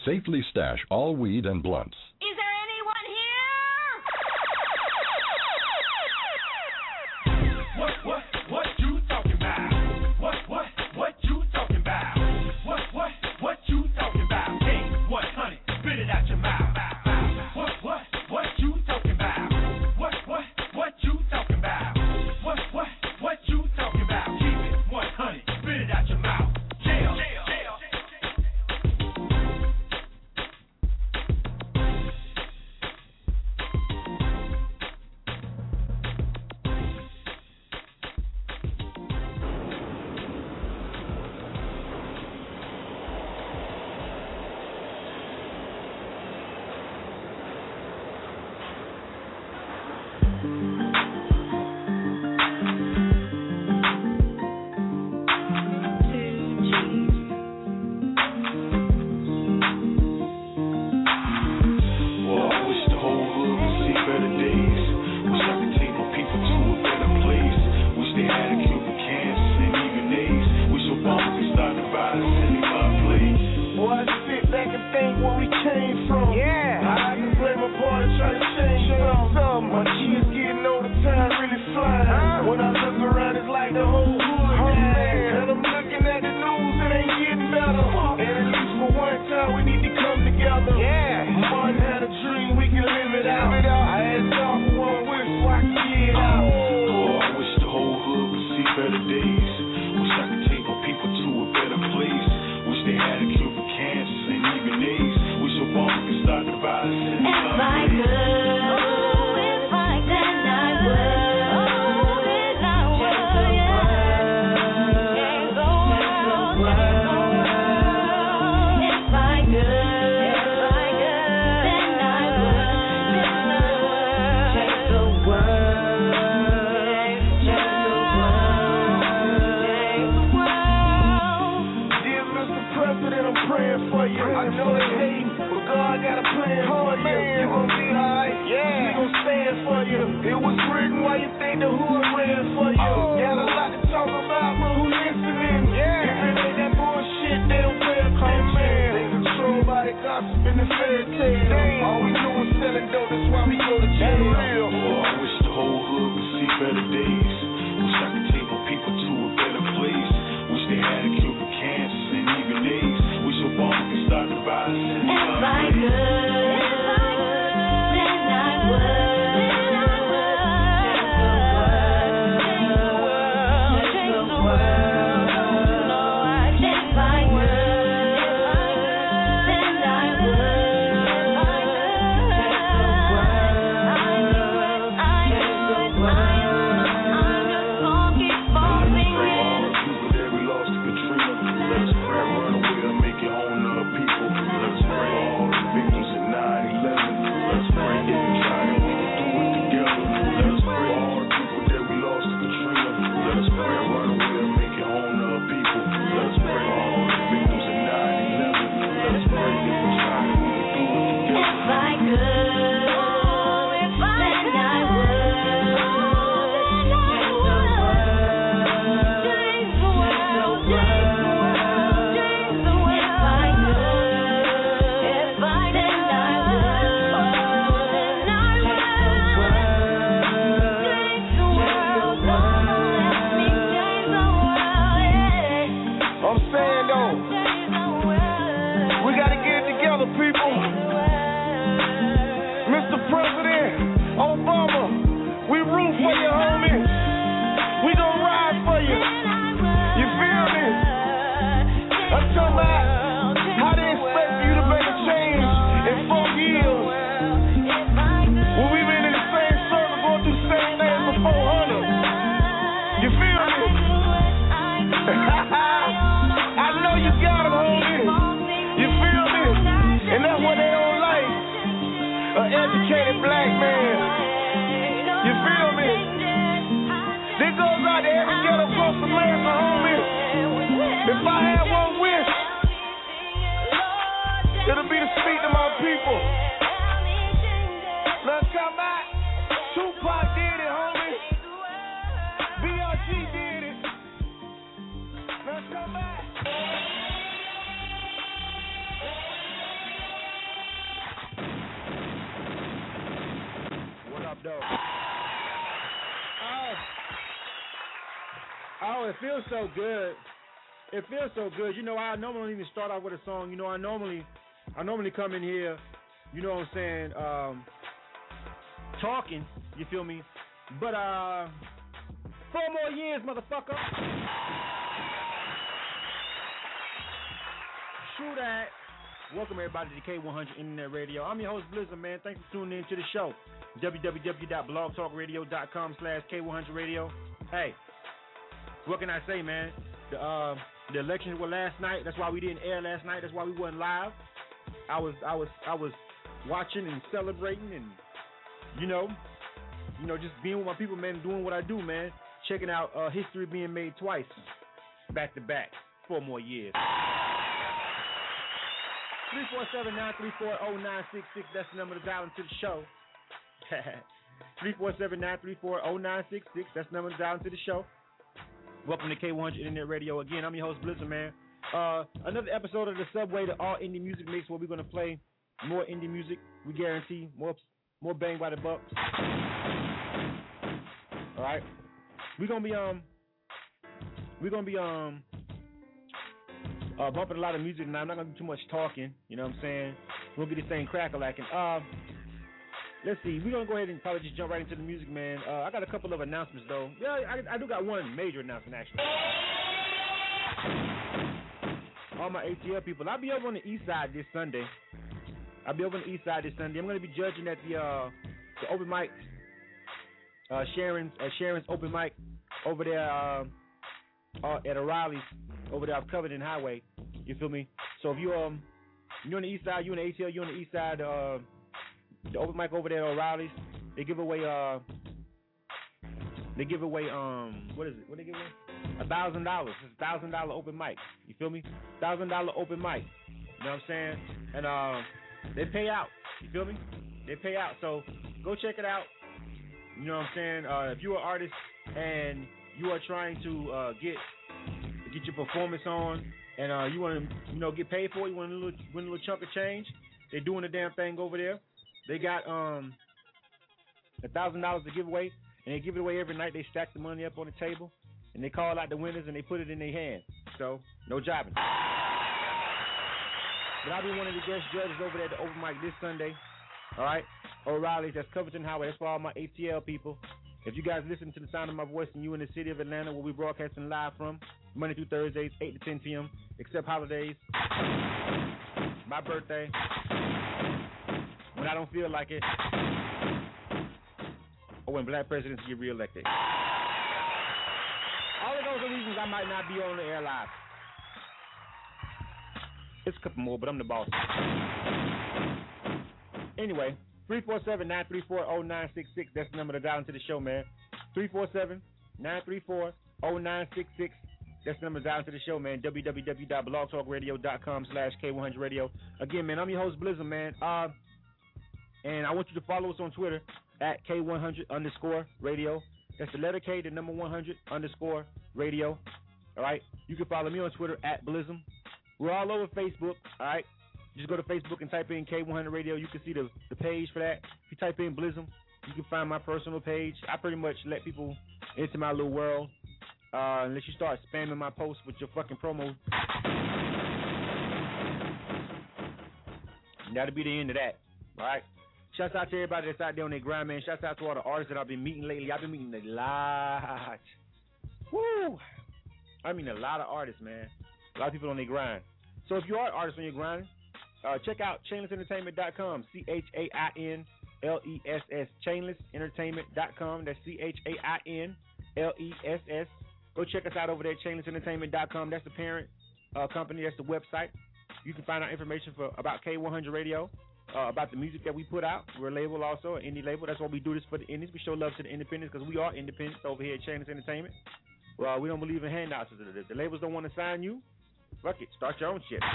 safely stash all weed and blunts. Is there anyone here? What you talking about? What you talking about? What you talking about? Hey, 100, spit it out your mouth. What you talking about? What you talking about? What you talking about? Keep it 100, spit it out your mouth. Jail. though. Oh, it feels so good. It feels so good. You know, I normally don't even start off with a song. You know, I normally come in here, you know what I'm saying, talking, you feel me? But 4 more years, motherfucker. True that. Welcome everybody to K100 Internet Radio. I'm your host Blizzard, man. Thanks for tuning in to the show. www.blogtalkradio.com/K100Radio. Hey, what can I say, man? The elections were last night. That's why we didn't air last night. That's why we wasn't live. I was watching and celebrating and you know, just being with my people, man, doing what I do, man. Checking out history being made twice, back to back, 4 more years. 347-934-0966. That's the number to dial into the show. 347-934-0966. That's the number to dial into the show. Welcome to K100 Internet Radio. Again, I'm your host, Blizzard, man. Another episode of the Subway, the All Indie Music Mix, where we're going to play more indie music. We guarantee more bang by the buck. All right. We're going to be bumping a lot of music tonight. I'm not going to do too much talking. You know what I'm saying? We'll get this thing crack-a-lacking. Let's see. We're going to go ahead and probably just jump right into the music, man. I got a couple of announcements, though. Yeah, I do got one major announcement, actually. All my ATL people, I'll be over on the east side this Sunday. I'm going to be judging at the open mic, Sharon's open mic over there at O'Reilly's over there off Covington Highway. You feel me? So if you're on the east side, you in the ATL, you on the east side, the open mic over there at O'Reilly's, they give away what is it? What they give away? $1,000. It's $1,000 open mic. You feel me? $1,000 open mic. You know what I'm saying? And they pay out. You feel me? They pay out. So go check it out. You know what I'm saying? If you're an artist and you are trying to get your performance on, and you want to get paid for it, you want win a little chunk of change, they're doing the damn thing over there. They got $1,000 to give away, and they give it away every night. They stack the money up on the table, and they call out the winners, and they put it in their hand. So no jobbing. But I'll be one of the guest judges over there at the open mic this Sunday. All right, O'Reilly's, that's Covington Highway. That's for all my ATL people. If you guys listen to the sound of my voice and you in the city of Atlanta, where we broadcasting live from, Monday through Thursdays, 8 to 10 p.m., except holidays, my birthday, when I don't feel like it, or when black presidents get reelected. All of those are reasons I might not be on the air live. It's a couple more, but I'm the boss. Anyway, 347-934-0966. That's the number to dial into the show, man. 347-934-0966. That's the number to dial into the show, man. www.blogtalkradio.com/K100Radio. Again, man, I'm your host, Blizzard, man. And I want you to follow us on Twitter at K100_radio. That's the letter K, the number 100_radio. All right. You can follow me on Twitter at Blizzard. We're all over Facebook. All right. Just go to Facebook and type in K100 Radio. You can see the page for that. If you type in Blizzard, you can find my personal page. I pretty much let people into my little world. Unless you start spamming my posts with your fucking promo. That'll be the end of that. All right. Shouts out to everybody that's out there on their grind, man. Shouts out to all the artists that I've been meeting lately. I've been meeting a lot. Woo! I mean a lot of artists, man. A lot of people on their grind. So if you are an artist on your grind, check out chainlessentertainment.com. ChainLess, chainlessentertainment.com. That's ChainLess. Go check us out over there at chainlessentertainment.com. That's the parent company. That's the website. You can find out information about K100 Radio, about the music that we put out. We're a label also, an indie label. That's why we do this for the indies. We show love to the independents because we are independents over here at Chainless Entertainment. Well, we don't believe in handouts. The labels don't want to sign you. Fuck it. Start your own shit.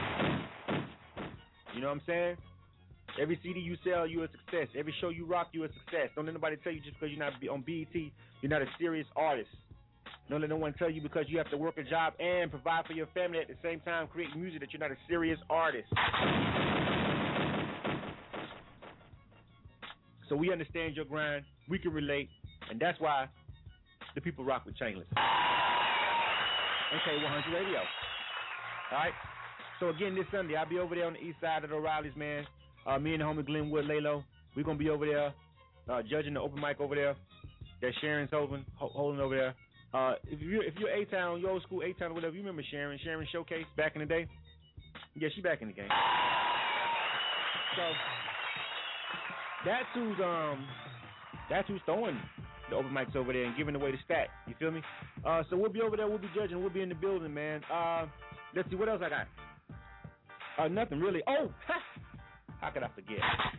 You know what I'm saying? Every CD you sell, you're a success. Every show you rock, you're a success. Don't let nobody tell you just because you're not on BET, you're not a serious artist. Don't let no one tell you because you have to work a job and provide for your family at the same time, create music, that you're not a serious artist. So So we understand your grind. We can relate, and that's why the people rock with Chainless. And K100 Radio. All right. So again, this Sunday I'll be over there on the east side of the O'Reillys, man. Me and the homie Glenwood Lalo, we're gonna be over there judging the open mic over there that Sharon's holding over there. If you're A-Town, you old school A-Town or whatever, you remember Sharon Showcase back in the day? Yeah, she back in the game. So that's who's throwing the open mics over there and giving away the stat. You feel me? So we'll be over there, we'll be judging, we'll be in the building, man. Let's see what else I got. Nothing really. Oh, how could I forget?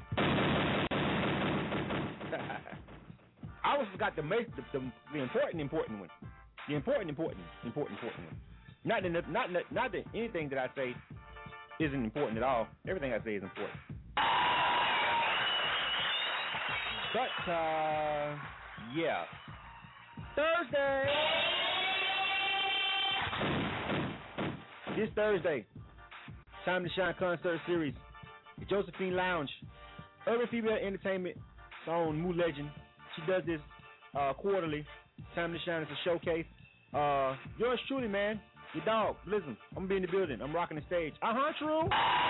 I always forgot the important one. The important one. Not that anything that I say isn't important at all. Everything I say is important. But yeah, Thursday. This Thursday, Time to Shine concert series, the Josephine Lounge, Urban Female Entertainment, on Moo Legend. She does this quarterly. Time to Shine is a showcase. Yours truly, man, your dog, listen, I'm gonna be in the building. I'm rocking the stage. True.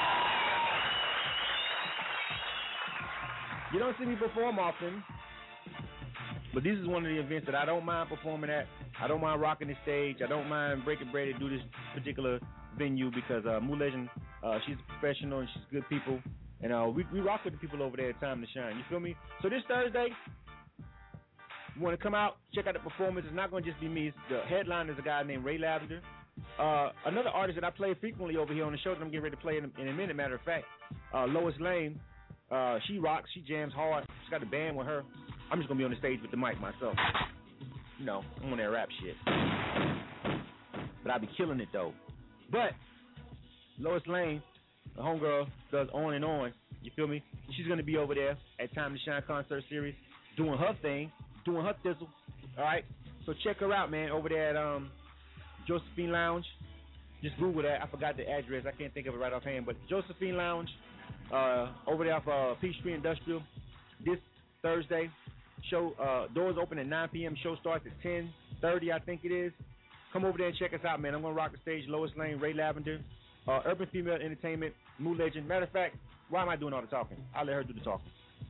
You don't see me perform often, but this is one of the events that I don't mind performing at. I don't mind rocking the stage. I don't mind breaking bread to do this particular venue because Moo Legend, she's a professional and she's good people. And we rock with the people over there at Time to Shine. You feel me? So this Thursday, you want to come out, check out the performance. It's not going to just be me. The headline is a guy named Ray Lavender. Another artist that I play frequently over here on the show that I'm getting ready to play in a minute, matter of fact, Lois Lane. She rocks. She jams hard. She's got a band with her. I'm just going to be on the stage with the mic myself. You know, I'm on that rap shit. But I'll be killing it, though. But Lois Lane, the homegirl, does On and On. You feel me? She's going to be over there at Time to Shine concert series doing her thing, doing her thizzle. All right? So check her out, man, over there at Josephine Lounge. Just Google that. I forgot the address. I can't think of it right offhand. But Josephine Lounge over there off Peachtree Industrial this Thursday. Show doors open at 9 p.m. Show starts at 10:30, I think it is. Come over there and check us out, man. I'm going to rock the stage. Lois Lane, Ray Lavender, Urban Female Entertainment, Moo Legend. Matter of fact, why am I doing all the talking? I'll let her do the talking.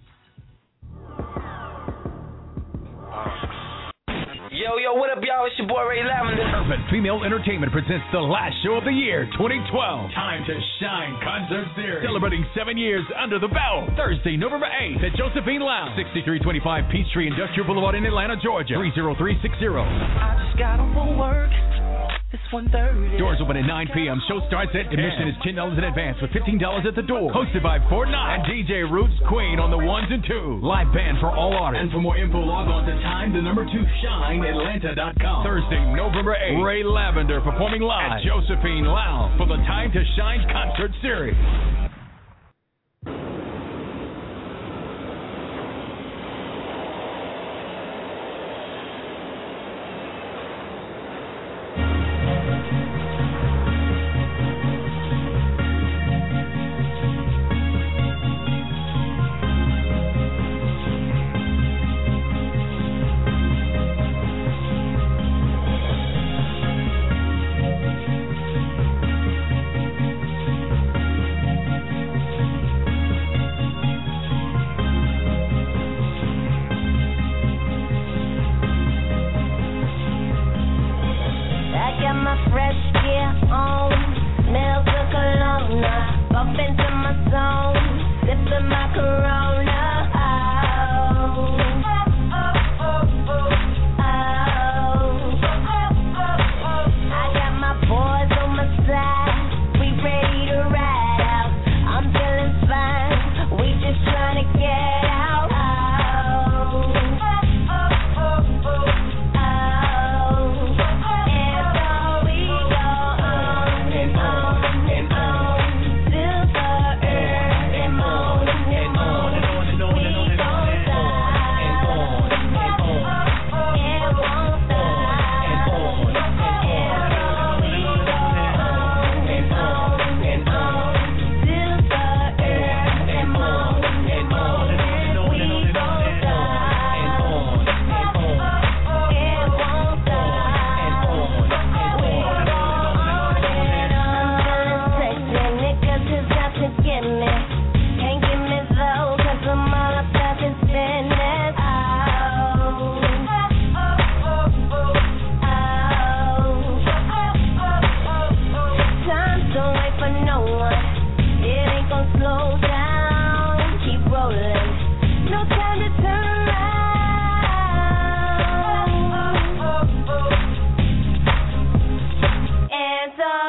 Yo, what up, y'all? It's your boy Ray Lavender. Urban Female Entertainment presents the last show of the year, 2012. Time to Shine Concert Series. Celebrating 7 years under the belt. Thursday, November 8th at Josephine Lounge, 6325 Peachtree Industrial Boulevard in Atlanta, Georgia, 30360. I just got off of work. It's 1:30. Doors open at 9 p.m. Show starts at admission is $10 in advance with $15 at the door. Hosted by Fortnite and DJ Roots Queen on the ones and twos. Live band for all artists. And for more info, log on to time2shineatlanta.com. Thursday, November 8th, Ray Lavender performing live at Josephine Lounge for the Time to Shine concert series.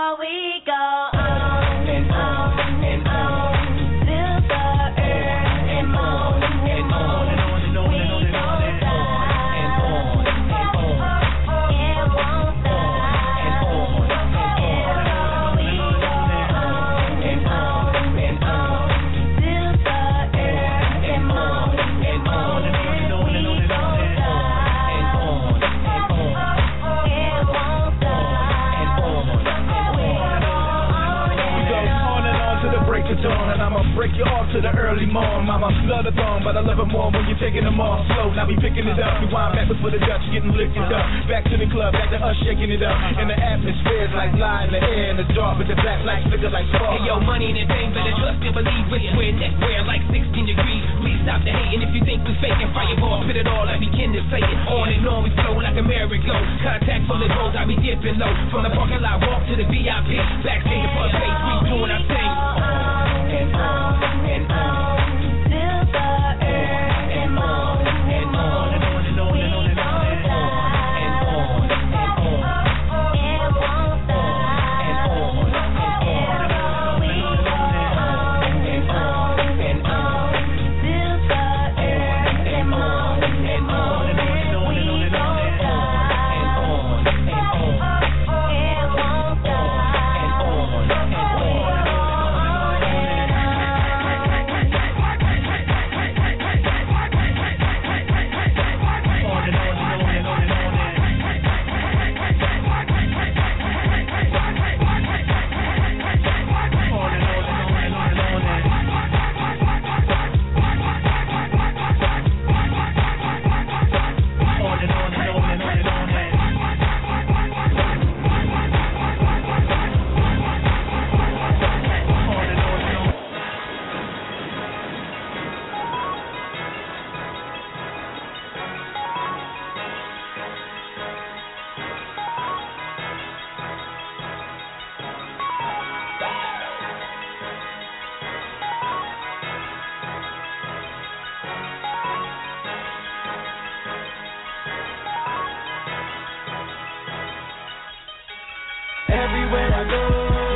we go on and on and on till the early morning. And on and on and on and on and on and on and on. It won't stop. And on and on. We go on and on and on till the early morning. And on and on and on and on and on and on. And I'ma break you off to the early morn. Mama, love the thong, but I love it more when you're taking them off slow. Now be picking it up, rewind backwards for the Dutch, getting lifted up. Back to the club, back to us shaking it up. And the atmosphere's like lie in the air in the dark, but the black lights flicker like spark. Hey yo, money and thing, better trust and believe it's we're neck wear like 16 degrees. Please stop the hating if you think we faking. Fireball, spit it all, I begin to say it. On and on we flow like a merry-go. Contact from the goals, I be dipping low. From the parking lot, walk to the VIP. Backstage the front page, we doing our thing. And on and on till the early morning. And on and on and on and on and on and on and on and on. It won't stop. And on and on and on and on and on till the early morning. And on and on and on and on and on and on and on and on. It won't stop. And on and on. Everywhere I go,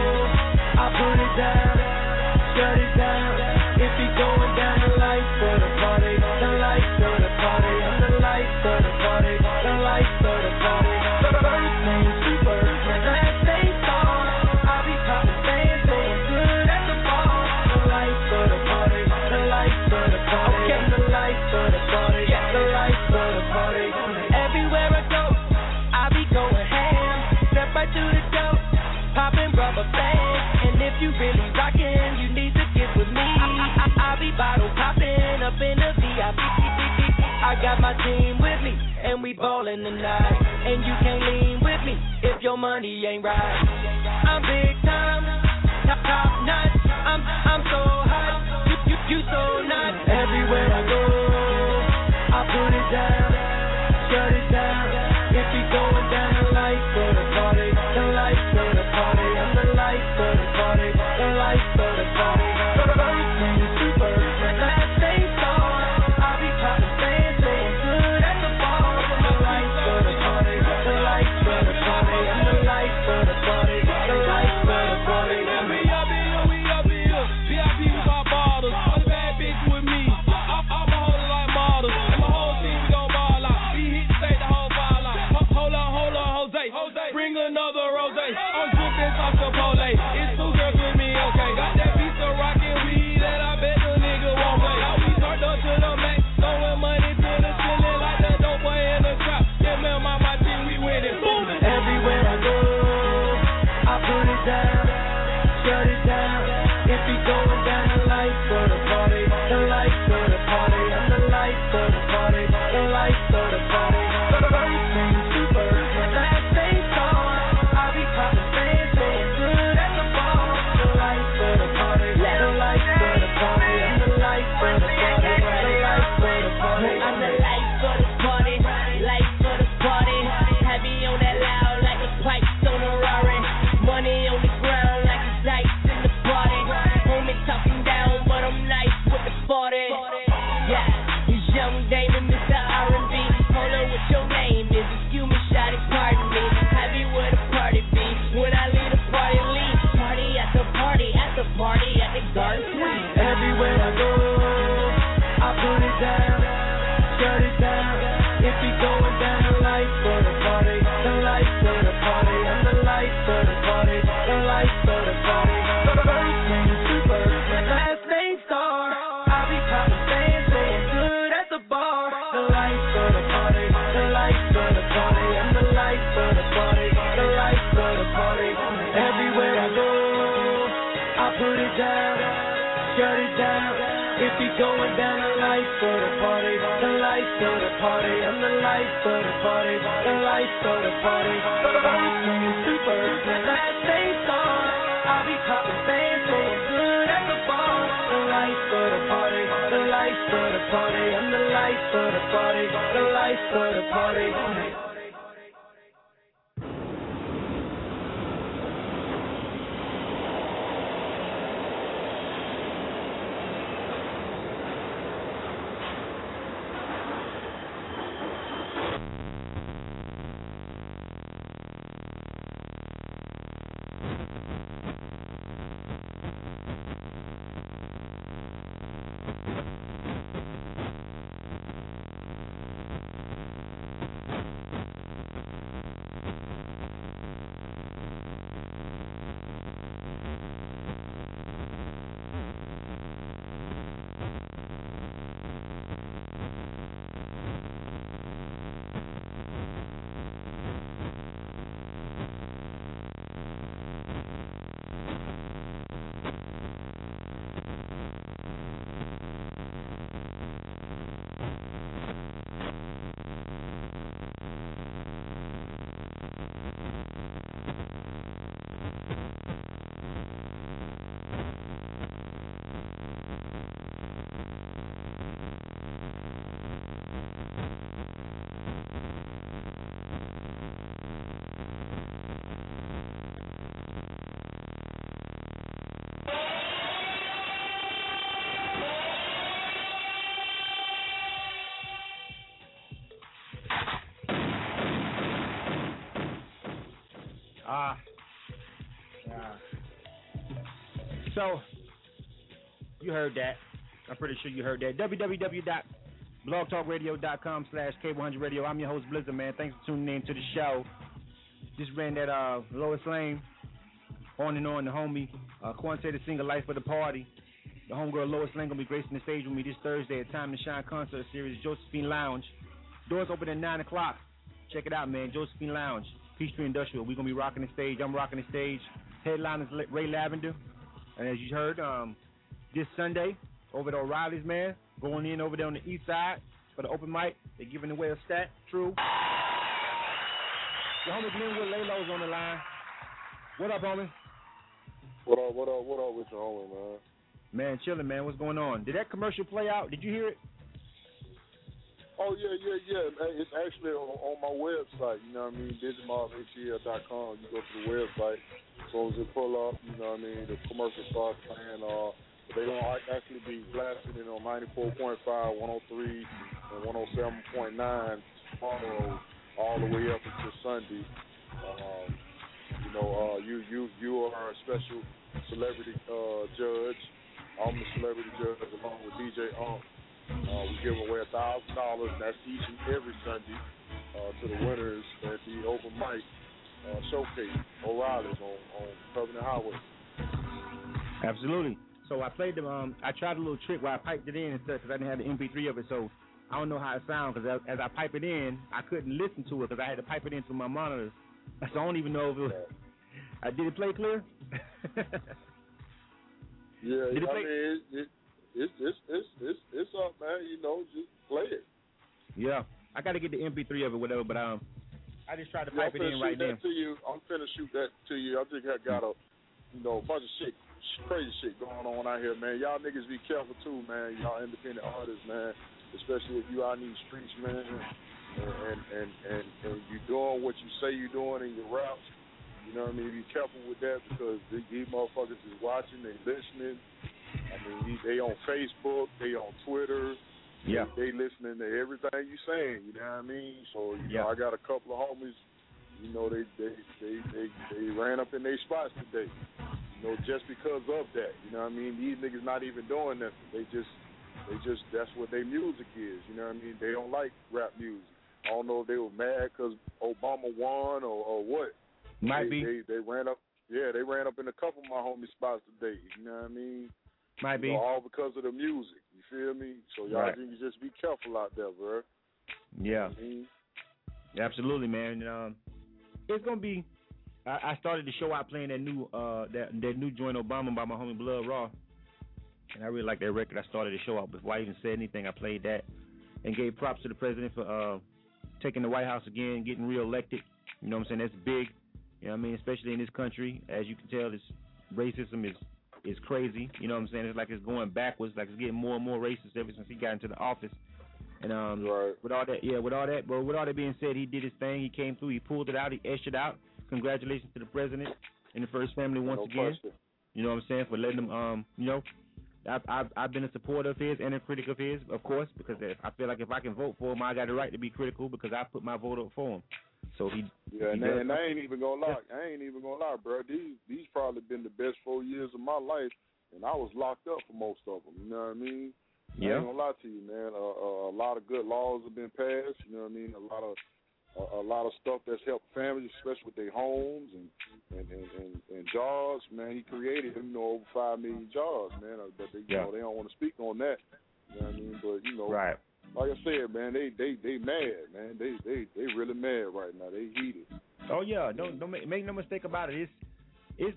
I put it down, shut it down. If he going down, the lights for the party, the lights for the party, I'm the lights for the party, the lights for the party. First name super, last name star. I be popping fans, saying good at the bar. The lights for the party, the lights for the party, okay. The lights for the party, the lights for the party. Everywhere I go, I be going ham, step right to the door. Poppin' rubber bands, and if you really rockin', you need to get with me. I'll be bottle poppin' up in the VIP. I got my team with me, and we ballin' tonight. And you can't lean with me if your money ain't right. I'm big time, top notch. I'm so hot, you so not. Everywhere I go, I put it down, shut it down. If you going down, the lights for the party, the lights for the party, I'm the lights for the party, the lights for the party. First name super, last name star. I be popping fans, saying good at the bar. The lights for the party, the lights for the party, I'm the lights for the party, the lights for the party. We up here, VIP with my bottles, all the bad bitches with me. I'm a whole like models, and my whole team we gon' ball out. We hit state the whole ball out. Hold on, Jose. Bring another rose. I'm dripping off the pole. It's two girls with me, okay. Got that piece of rockin' weed that I bet the nigga won't play. Now we turned up to the max, throwing money to the ceiling like the dope boy in the trap. Yeah, man, my team, we winning. Boom. Everywhere I go, I put it down, shut it down. If he going down, the lights for the party, the lights for the party, I'm the lights for the party, the lights for the party. First name super, last name star. I be popping fans, saying good at the bar. The lights for the party, the lights for the party, I'm the lights for the party, the lights for the party. I'm the lights for the party, lights for the party. Heavy on that loud like the pipes on a Rari. Money on the ground like the dice in the party. Homie talking down. party at the Garden Suite. Everywhere I go, I put it down, shut it down. If we going down, the lights for the party, the lights for the party. I'm the lights for the party, the lights for the party. First name Super, last name Star. I be popping fans, saying good at the bar. The lights for the party, the lights for the party. I'm the lights for the party, the lights for the party. Everywhere I go, I put it down, shut it down. If we going down, the lights for the party, the lights for the party. I'm the lights for the party, the lights for the party. First name Super, last name Star. I be popping fans, saying good at the bar. The lights for the party, the lights for the party. I'm the lights for the party, the lights for the party. So, you heard that. I'm pretty sure you heard that. www.blogtalkradio.com/K100Radio. I'm your host, Blizzard, man. Thanks for tuning in to the show. Just ran that Lois Lane, On and On, the homie. Quante the singer, Life of the Party. The homegirl Lois Lane going to be gracing the stage with me this Thursday at Time to Shine concert series, Josephine Lounge. Doors open at 9 o'clock. Check it out, man. Josephine Lounge, Peachtree Industrial. We're going to be rocking the stage. I'm rocking the stage. Headline is Ray Lavender. And as you heard, this Sunday, over at O'Reilly's, man, going in over there on the east side for the open mic. They're giving away a stat. True. The homie Glenwood Laylo's on the line. What up, homie? What up with your homie, man? Man, chilling, man. What's going on? Did that commercial play out? Did you hear it? Oh, yeah. It's actually on my website, you know what I mean, DigimobHTL.com. You go to the website, as soon as it pull up, you know what I mean, the commercial starts playing. They're going to actually be blasted in on 94.5, 103, and 107.9 tomorrow, all the way up until Sunday. You are a special celebrity judge. I'm the celebrity judge along with DJ Unk. We give away $1,000. That's each and every Sunday to the winners at the open mic showcase O'Reilly's on Covenant Highway. Absolutely. So I played the I tried a little trick where I piped it in and stuff because I didn't have the MP3 of it. So I don't know how it sounds because as I pipe it in, I couldn't listen to it because I had to pipe it in through my monitors. So I don't even know if it was. Did it play clear? Yeah, did it play? I mean, it's up, man. You know, just play it. Yeah, I got to get the MP3 of it, whatever. But I just tried to pipe it in right now. I'm finna shoot that to you. I think I got a bunch of shit, crazy shit going on out here, man. Y'all niggas be careful too, man. Y'all independent artists, man. Especially if you out in these streets, man, and you doing what you say you doing in your raps. You know what I mean? Be careful with that because these motherfuckers is watching, they listening. I mean, they on Facebook, they on Twitter. Yeah. They listening to everything you saying. You know what I mean? So you know, I got a couple of homies. You know, they ran up in their spots today. You just because of that. You know what I mean? These niggas not even doing nothing. They just that's what their music is. You know what I mean? They don't like rap music. I don't know if they were mad because Obama won or what. Might be. They ran up. Yeah, they ran up in a couple of my homie spots today. You know what I mean? Might be. All because of the music. You feel me? So y'all need to just be careful out there, bro. Yeah. You know what I mean? Absolutely, man. It's gonna be. I started the show out playing that new joint Obama by my homie Blood Raw, and I really like that record. I started the show out before I even said anything. I played that and gave props to the president for taking the White House again, getting reelected. You know what I'm saying? That's big. You know what I mean? Especially in this country, as you can tell, this racism is crazy. You know what I'm saying? It's like it's going backwards. Like it's getting more and more racist ever since he got into the office. And with all that being said, he did his thing. He came through. He pulled it out. He etched it out. Congratulations to the president and the first family once again. Question. You know what I'm saying? For letting them, I've been a supporter of his and a critic of his, of course, because I feel like if I can vote for him, I got the right to be critical because I put my vote up for him. So and I ain't even gonna lie, bro. These probably been the best 4 years of my life, and I was locked up for most of them. You know what I mean? Yeah. I ain't gonna lie to you, man. A lot of good laws have been passed. You know what I mean? A lot of stuff that's helped families, especially with their homes and jobs. Man, he created over 5 million jobs, man. But they don't want to speak on that. You know what I mean? But right. Like I said, man, they mad, man. They really mad right now. They heated. Oh yeah, don't make no mistake about it. It's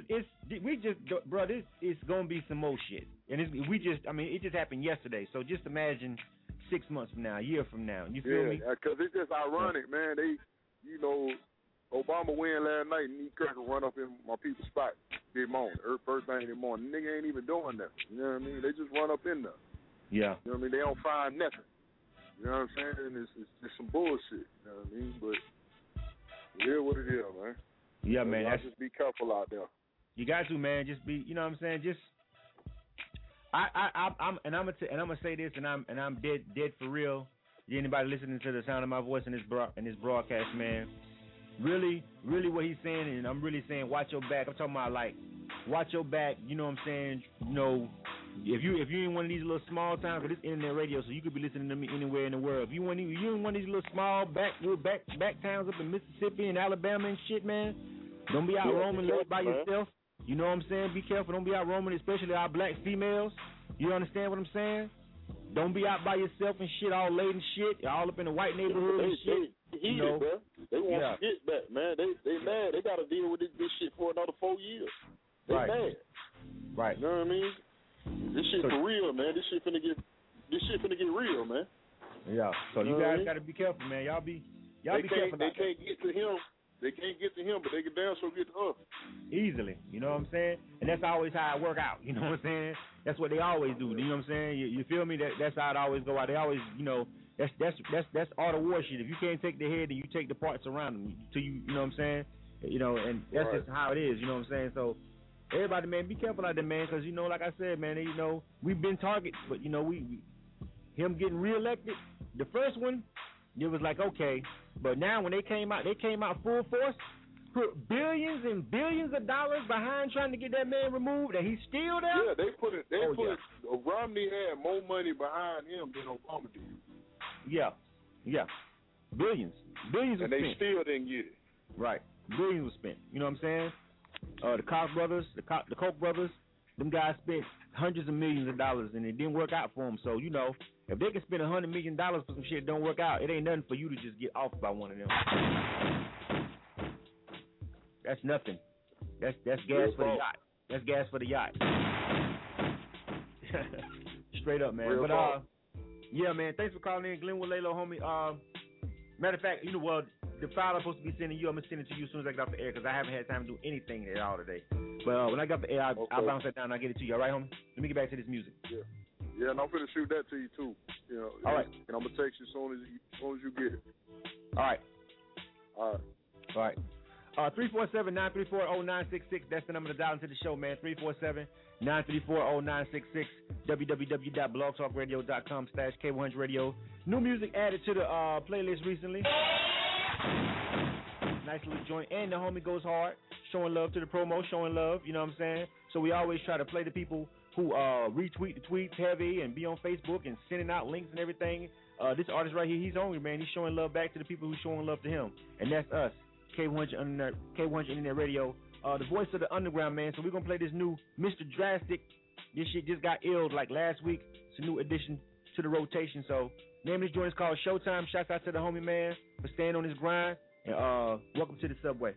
gonna be some more shit, and it just happened yesterday. So just imagine 6 months from now, a year from now. You feel me? Yeah, because it's just ironic, man. Obama win last night, and Nick Kirk run up in my people's spot this morning, first thing in the morning. Nigga ain't even doing nothing. You know what I mean? They just run up in there. Yeah. You know what I mean? They don't find nothing. You know what I'm saying? It's some bullshit. You know what I mean? But it is what it is, man. Yeah, man. Just be careful out there. You got to, man. Just be, you know what I'm saying? Just I'm gonna say this, and I'm dead for real. Anybody listening to the sound of my voice in this broadcast, man, really what he's saying, and I'm really saying, watch your back. I'm talking about like, watch your back. You know what I'm saying? You know, if you in one of these little small towns, but it's internet radio, so you could be listening to me anywhere in the world. If you in one of these little small back towns up in Mississippi and Alabama and shit, man, don't be out roaming late by yourself. You know what I'm saying? Be careful. Don't be out roaming, especially our black females. You understand what I'm saying? Don't be out by yourself and shit, all late and shit, all up in the white neighborhood and shit. They want to get back, man. They mad. They got to deal with this shit for another 4 years. They mad. Right. You know what I mean? This shit for real, man. This shit finna get real, man. Yeah. So you guys got to be careful, man. Y'all be careful. They can't get to him. They can't get to him, but they can damn sure get to us. Easily. You know what I'm saying? And that's always how it work out. You know what I'm saying? That's what they always do. You know what I'm saying? You feel me? That's how it always go out. They always, that's all the war shit. If you can't take the head, then you take the parts around them. You know what I'm saying? And that's just how it is. You know what I'm saying? So everybody, man, be careful out there, man, because like I said, man, we've been targets, but him getting reelected, the first one, it was like okay, but now when they came out full force, put billions and billions of dollars behind trying to get that man removed, and he's still there. Yeah, they put Romney had more money behind him than Obama did. Yeah, billions was spent. And they still didn't get it. Right, billions was spent. You know what I'm saying? The Koch brothers, the Koch brothers, them guys spent hundreds of millions of dollars, and it didn't work out for them. So if they can spend $100 million for some shit that don't work out, it ain't nothing for you to just get off by one of them. That's nothing. That's gas for the yacht. That's gas for the yacht. Straight up, man. Real but yeah, man. Thanks for calling in, Glenwood Lalo, homie. Matter of fact, the file I'm supposed to be sending you, I'm gonna send it to you as soon as I get off the air because I haven't had time to do anything at all today. But when I get off the air, I'll bounce that down and I'll get it to you. All right, homie? Let me get back to this music. Yeah, and I'm gonna shoot that to you too. All right. And I'm gonna text you as soon as you get it. All right. 347-934-0966. That's the number to dial into the show, man. 347-934-0966. www.blogtalkradio.com/K100 Radio. New music added to the playlist recently. Nice little joint. And the homie goes hard, showing love to the promo, showing love, you know what I'm saying? So we always try to play the people who retweet the tweets heavy and be on Facebook and sending out links and everything. This artist right here, he's hungry, man. He's showing love back to the people who's showing love to him. And that's us, K100 Internet Radio, the voice of the underground, man. So we're going to play this new Mr. Drastic. This shit just got illed like last week. It's a new addition to the rotation. So name of this joint is called Showtime. Shouts out to the homie, man, for staying on his grind. And welcome to the subway.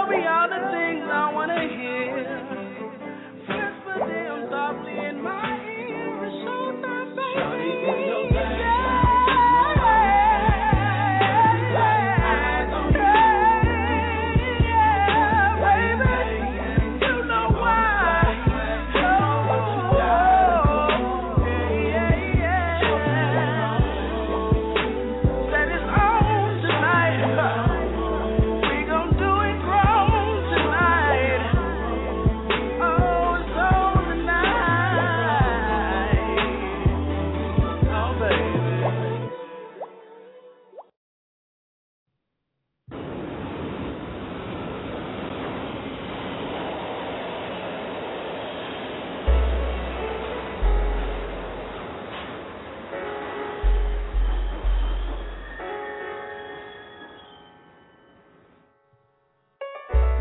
Whisper them softly in my ear.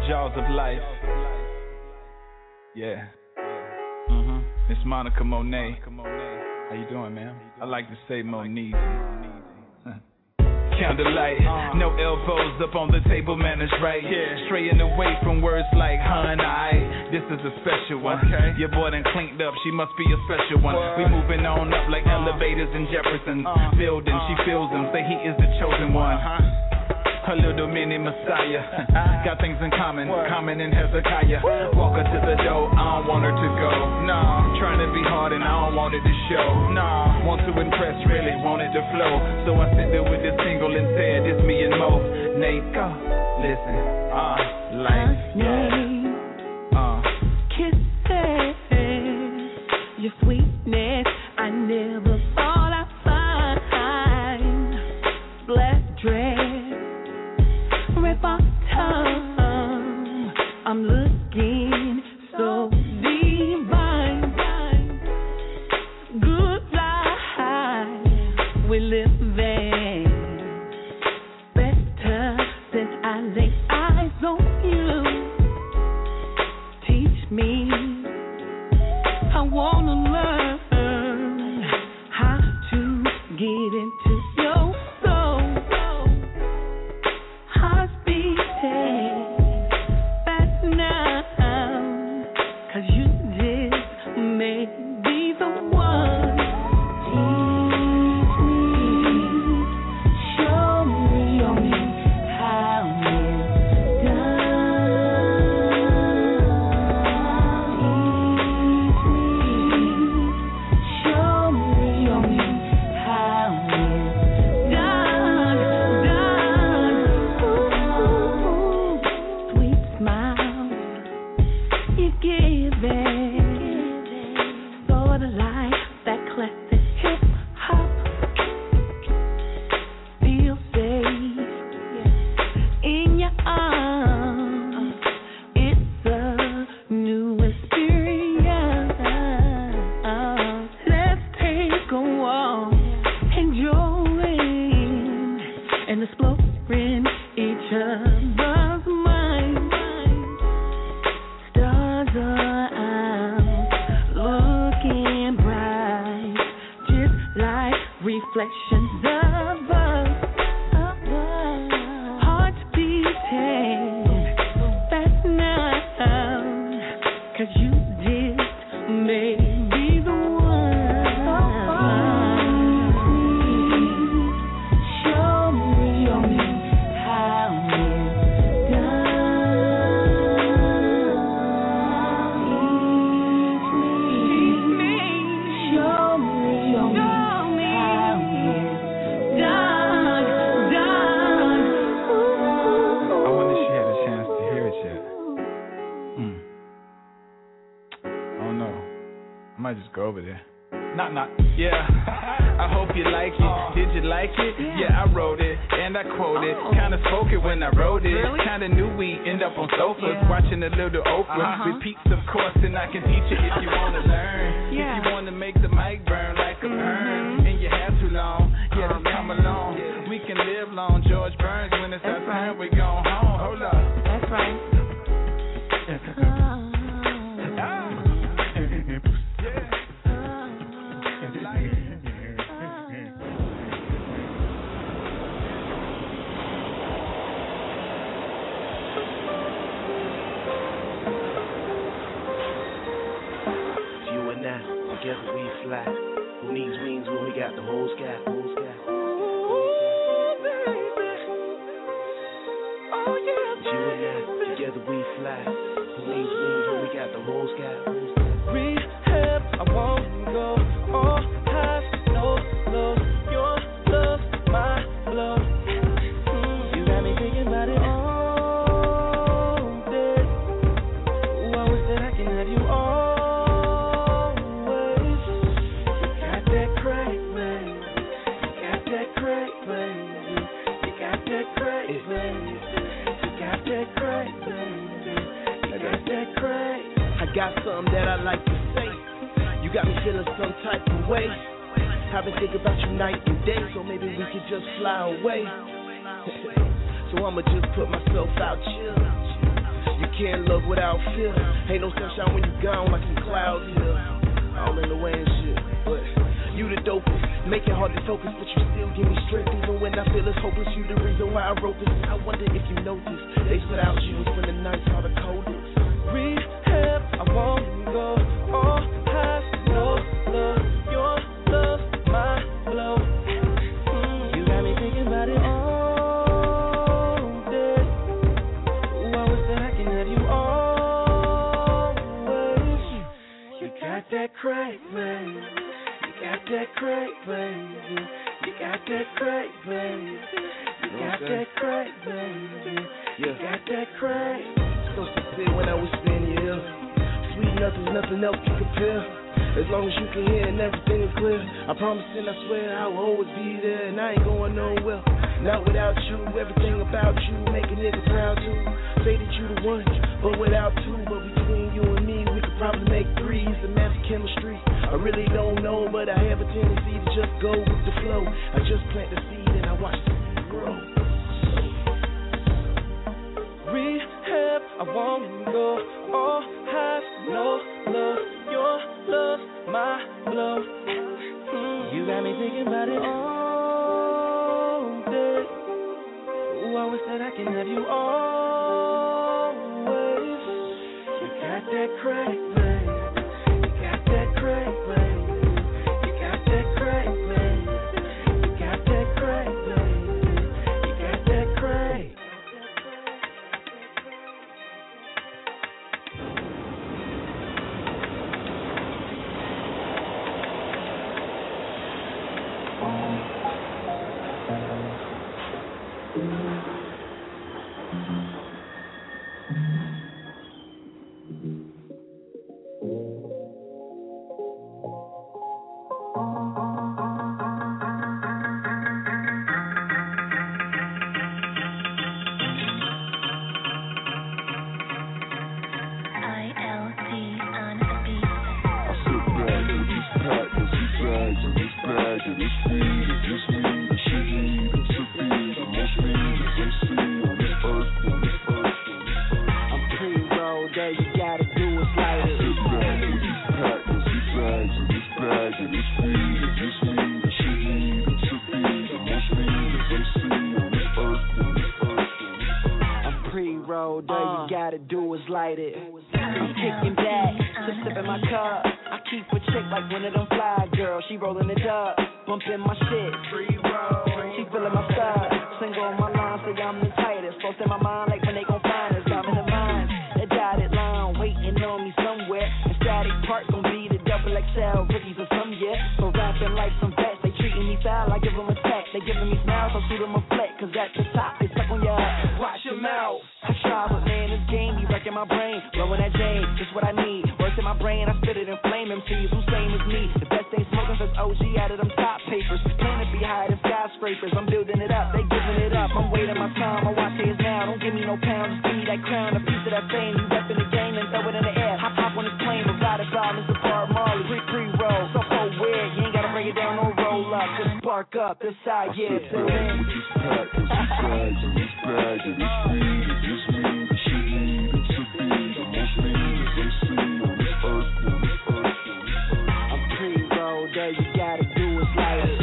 jaws of life. Yeah. It's Monica Monet. How you doing, man? I like to say Monique. Candlelight, no elbows up on the table, man, it's right. Straying away from words like hun, this is a special one. Your boy done cleaned up, she must be a special one. We moving on up like elevators in Jefferson building. She feels him, say he is the chosen one. A little mini Messiah. Got things in common, Common and Hezekiah. Walk her to the door, I don't want her to go. No, trying to be hard and I don't want it to show. No, want to impress, really want it to flow. So I sit there with this single and said, it's me and Mo. Nate, go, listen, life, kisses, your sweetness, I never thought I'd find. Black dress, red bottom, I'm looking so divine. Good life we living, better since I lay eyes on you. Teach me, I wanna learn how to get into your soul. Heart beating fast now, 'cause you just may be the one. Teach me, show me how it's done. Teach me, show me how it's done. Ooh, sweet smiles you give it, sorta like that classic hip hop. Feel safe in your arms. It's a new experience. Let's take a walk, enjoying and exploring each other's minds. Stars are out, looking bright, just like reflections of us. Hearts beating fast now, 'cause you just may be the one. Show me how it's done. Teach me, show me how it's done. I wonder if she had a chance to hear it yet. I don't know. I might just go over there. Not. Yeah. I hope you like it. Did you like it? Yeah, I wrote it and I quoted. Kinda spoke it when I wrote it. Kinda knew we end up on sofas watching a little Oprah. Repeats, of course, and I can teach you if you wanna learn. If you wanna make the mic burn like a burn, and you have too long, just come along. We can live long. George Burns, when it's our time, we gone home. Hold up. That's right. You and I, together we fly. Who needs wings when we got the whole sky? You and I, together we fly. Who needs wings when we got the whole sky? Rehab, I won't go all highs, no lows. Your love, my love. You got me thinking about it all day. Ooh, I wish that I can have you always. You got that crack, baby. You got that crack, baby. You got that crack, baby. You got that crack, baby. You got that crack. I got something that I like to say. You got me feeling some type of way. I've been thinking about you night and day, so maybe we could just fly away. So I'ma just put myself out here. You can't love without fear. Ain't no sunshine when you gone, like some clouds here. All in the way and shit, but you the dopest. Make it hard to focus, but you still give me strength. Even when I feel it's hopeless, you the reason why I wrote this. I wonder if you notice, days without you is when the nights are the coldest. Rehab, I won't go. All highs, no love. Your love, my love. You got me thinking about it all day. Ooh, I wish that I can have you always. You got that crack, baby. You got that crack, baby. You got that crack, baby. You got that crack, baby. You got that crack. So sincere when I was in here. Sweet nothing, nothing else can compare. As long as you can hear and everything is clear. I promise and I swear I will always be there. And I ain't going nowhere, not without you. Everything about you make a nigga proud too. Say that you the one, but without two. But between you and me, we could probably make three. It's a math of chemistry. I really don't know, but I have a tendency to just go with the flow. I just plant the seed and I watch the seed grow. Rehab, I won't go. All highs, no love. Your love, my love. You got me thinking about it all day. Ooh, I wish that I can have you always. You got that crack, baby. You got that crack, baby. You got that crack, baby. You got that crack, baby. You got that crack. I'm kicking back, just sipping my cup. I keep a chick like one of them fly girls. She rolling it up, bumping my shit. She feeling my stuff. Single on my line, say I'm the tightest. Close in my mind like when they gon' find us. I'm in the mind, that dotted line waiting on me somewhere. And Static Park gon' be the double XL rookies or some yeah. So rapping like some vets, they treating me foul. I give them a text, they giving me smiles. I shoot them a fleck, cause at the top they stuck on your watch your mouth. I try, but man, this game be wrecking my brain. Blowing that Jane, just what I need. Works in my brain, I spit it and flame MCs who same as me. The best ain't smoking cause OG out of them top papers. Plan to be higher than skyscrapers. I'm building it up, they giving it up. I'm waiting my time, I watch his now. Don't give me no pounds, just give me that crown. A piece of that fame, you repping the game and throw it in the air. Hop on this plane, but ride it by Mr. Bar Marley. Pre-roll, so cold weird. You ain't gotta break it down, no roll up. Just spark up, this side, yeah, till then. I'm pre-rolled, all you gotta do is light it.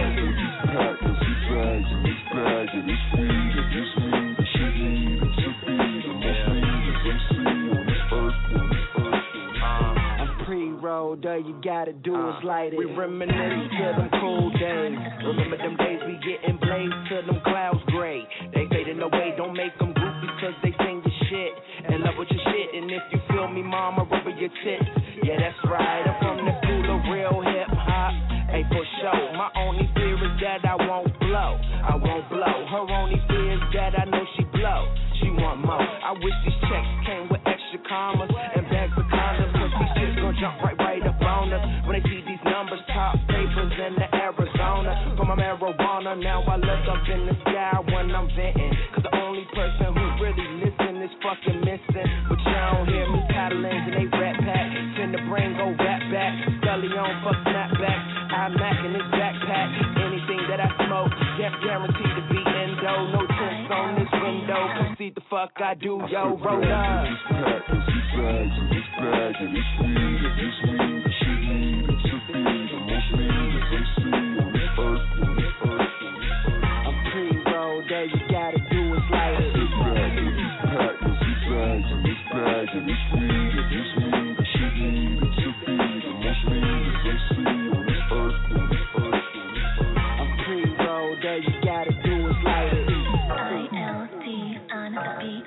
I'm pre-rolled, all you gotta do is light it. We reminisce to them cool days. Remember them days we getting blazed till them clouds gray. They fading away, don't make them groupies cause they sing your shit. And love with your shit, and if you feel me, mama, rubber your tits. Yeah, that's right, I'm from the school of real hip hop. Hey, for sure, my only fear is that I won't blow. I won't blow. Her only fear is that I know she blow. She want more. I wish these checks came with extra commas and bags of condoms, cause these shits gon' jump right up on us when they see these numbers, top papers in the Arizona. For my marijuana, now I look up in the sky when I'm venting, cause the only person who really listen is fucking missing. But y'all don't hear me paddling in they rat pack. Tend to bring go rap back. Scully on for snapback. I'm Mac in his backpack. Anything that I smoke endo. Guaranteed to be endo. No tints on this window. Come see the fuck I do, yo. Roll up. I'm pre-rolled, all you gotta do is light it. I'm pre-rolled, all you gotta do is light it. ILT on the beat.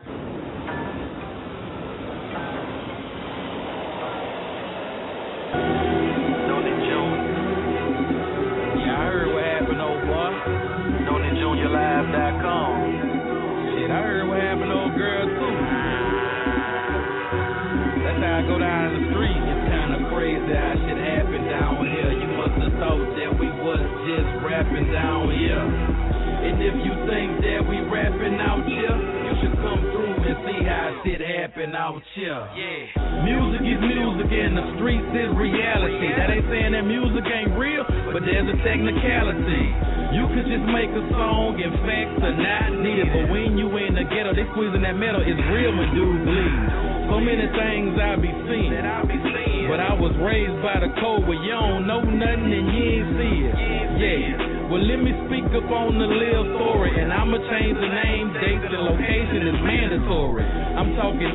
Yeah, I heard what happened, old boy. NonnieJuniorLive.com. Shit, I heard what happened, old girl, too. That's how I go down the street. It's kind of crazy how shit happened down here. You must have thought that we was just rapping down here. And if you think that we rapping out here, you should come through and see how shit happen out here. Yeah. Music is music and the streets is reality. That ain't saying that music ain't real, but there's a technicality. You could just make a song and facts are not needed, but when you in the ghetto, they squeezing that metal, it's real when dudes bleed. So many things I be seeing, but I was raised by the code where you don't know nothing and you ain't see it. Yeah. Well, let me speak up on the little story, and I'ma change the name, date, and location is mandatory. I'm talking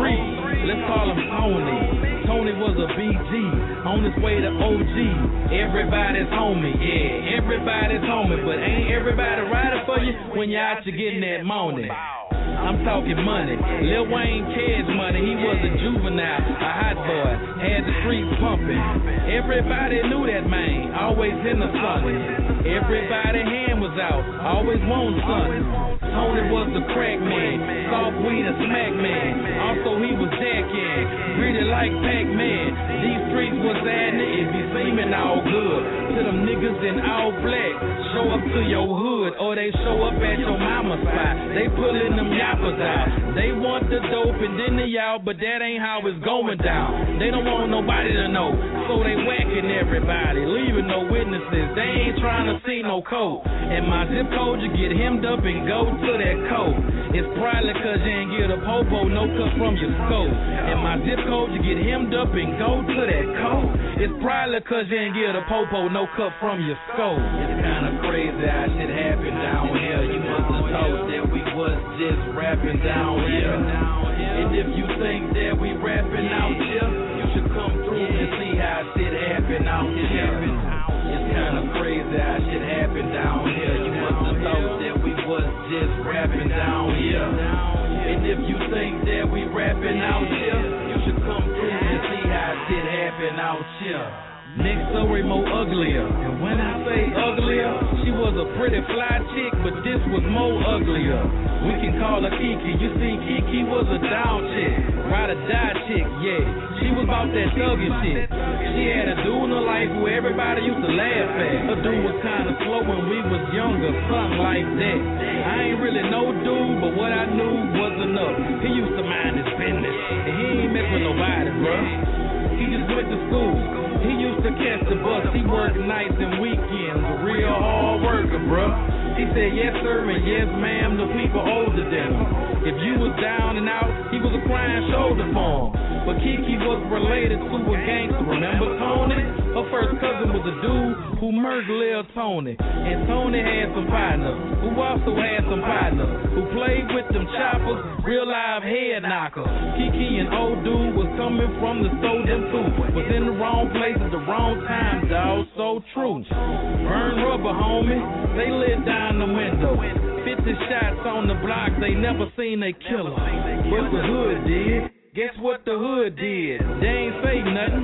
03, let's call him Tony. Tony was a BG, on his way to OG. Everybody's homie, yeah, everybody's homie, but ain't everybody riding for you when you're out to getting that money. I'm talking money. Lil Wayne Cash money. He was a juvenile, a hot boy, had the streets pumping. Everybody knew that man, always in the sun. Everybody hand was out, always wanted something. Tony was the crack man, soft weed and smack man. Also he was jacking, really like Pac-Man. These streets was adding it, it be seeming all good. To them niggas in all black, show up to your hood, or they show up at your mama's spot. They pulling them yappers out. They want the dope and then they out, but that ain't how it's going down. They don't want nobody to know, so they whacking everybody, leaving no witnesses. They ain't trying to see no code. And my zip code, you get hemmed up and go to that code. It's probably cause you ain't get a popo, no cut from your scope. And my zip code, you get hemmed up and go to that code. It's probably cause you ain't get a popo, no cut from your scope. It's kinda crazy how shit happened down here. You must have thought that we was just rapping down here. And if you think that we rapping out here, you should come through and see how shit happen out here. It's kinda crazy how shit happened down here. You must have thought that we was just rapping down here. And if you think that we rapping out here, you should come through and see how shit happen out here. Next story more uglier, and when I say uglier, she was a pretty fly chick, but this was more uglier. We can call her Kiki. You see, Kiki was a down chick, ride or die chick, yeah. She was about that thuggin' shit. She had a dude in her life who everybody used to laugh at. Her dude was kinda slow when we was younger, something like that. I ain't really no dude, but what I knew was enough. He used to mind his business, and he ain't mess with nobody, bruh. He just went to school. He used to catch the bus. He worked nights and weekends. A real hard worker, bruh. He said yes sir and yes ma'am to people older than him. If you was down and out, he was a crying shoulder for him. But Kiki was related to a gangster. Remember Tony? Her first cousin was a dude who murdered Lil Tony. And Tony had some partners who also had some partners who played with them choppers, real live head knockers. Kiki and old dude was coming from the store, them two was in the wrong place at the wrong time, dawg. So true. Burn rubber, homie. They lit down the window. 50 shots on the block, they never seen a killer. But the hood did. Guess what the hood did? They ain't say nothing.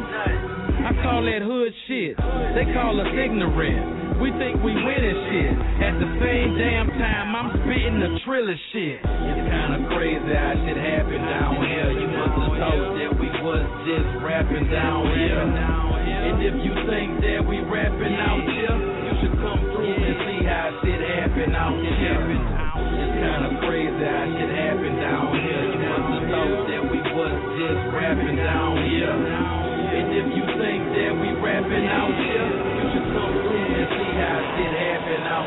I call that hood shit. They call us ignorant. We think we winning shit. At the same damn time, I'm spitting the triller shit. It's kinda crazy how shit happened down here. You must have thought that we was just rapping down here. And if you think that we rapping out here, you should come through and see how shit happen out here. It's kinda crazy how shit happened down here. You must have thought that we was just rapping down here. And if you think that we rapping out here, you should come through and see how shit happen out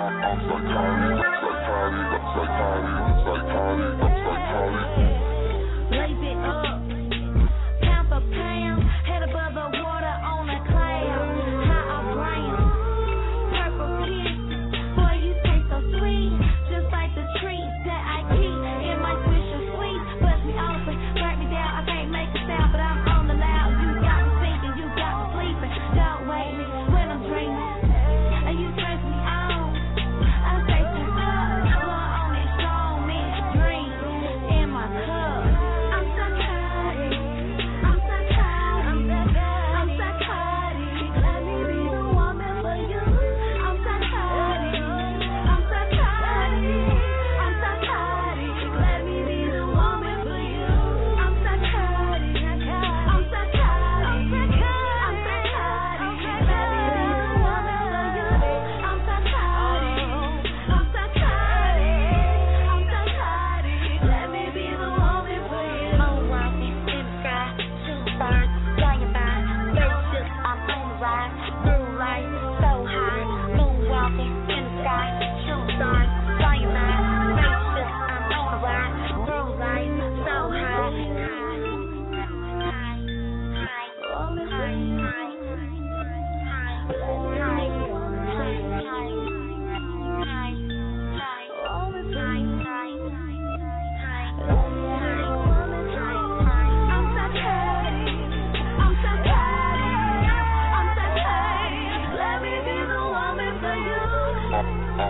Blaze it up, pound for pound, head above the water on a cloud. High up brown, purple kiss, boy you taste so sweet, just like the trees that I keep in my special suite. Bust me open, break me down, I can't make a sound, but I'm on the loud. You got me thinking, you got me sleeping. Don't wake me when I'm dreaming, and you stress me out. I say some love, blow on that strong man dream in my cup. I'm psychotic, I'm psychotic, I'm psychotic. Let me be the woman for you. I'm psychotic, I'm psychotic, I'm psychotic. Let me be the woman for you. I'm psychotic, I'm psychotic, I'm psychotic. Let me be the woman for you. I'm psychotic, I'm psychotic, I'm psychotic. Let me be the woman for you. Moonwalking in the sky, shoot stars flying by. Spaceship, I'm on the ride. Moonlight so high. Moonwalking in the sky, shoot stars flying by. Spaceship, I'm on the ride. Moonlight so high. Woman for you. I'm psychotic, I'm psychotic, I'm psychotic. Let me be the woman for you.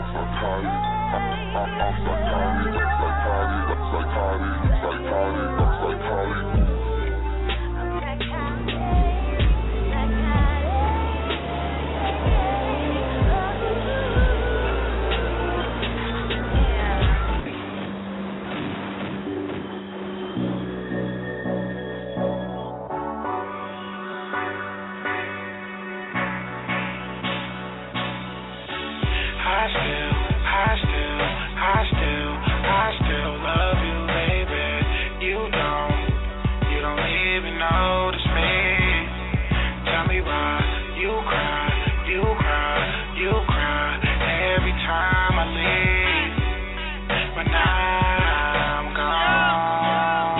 I still love you, baby. You don't even notice me. Tell me why you cry every time I leave. But now I'm gone.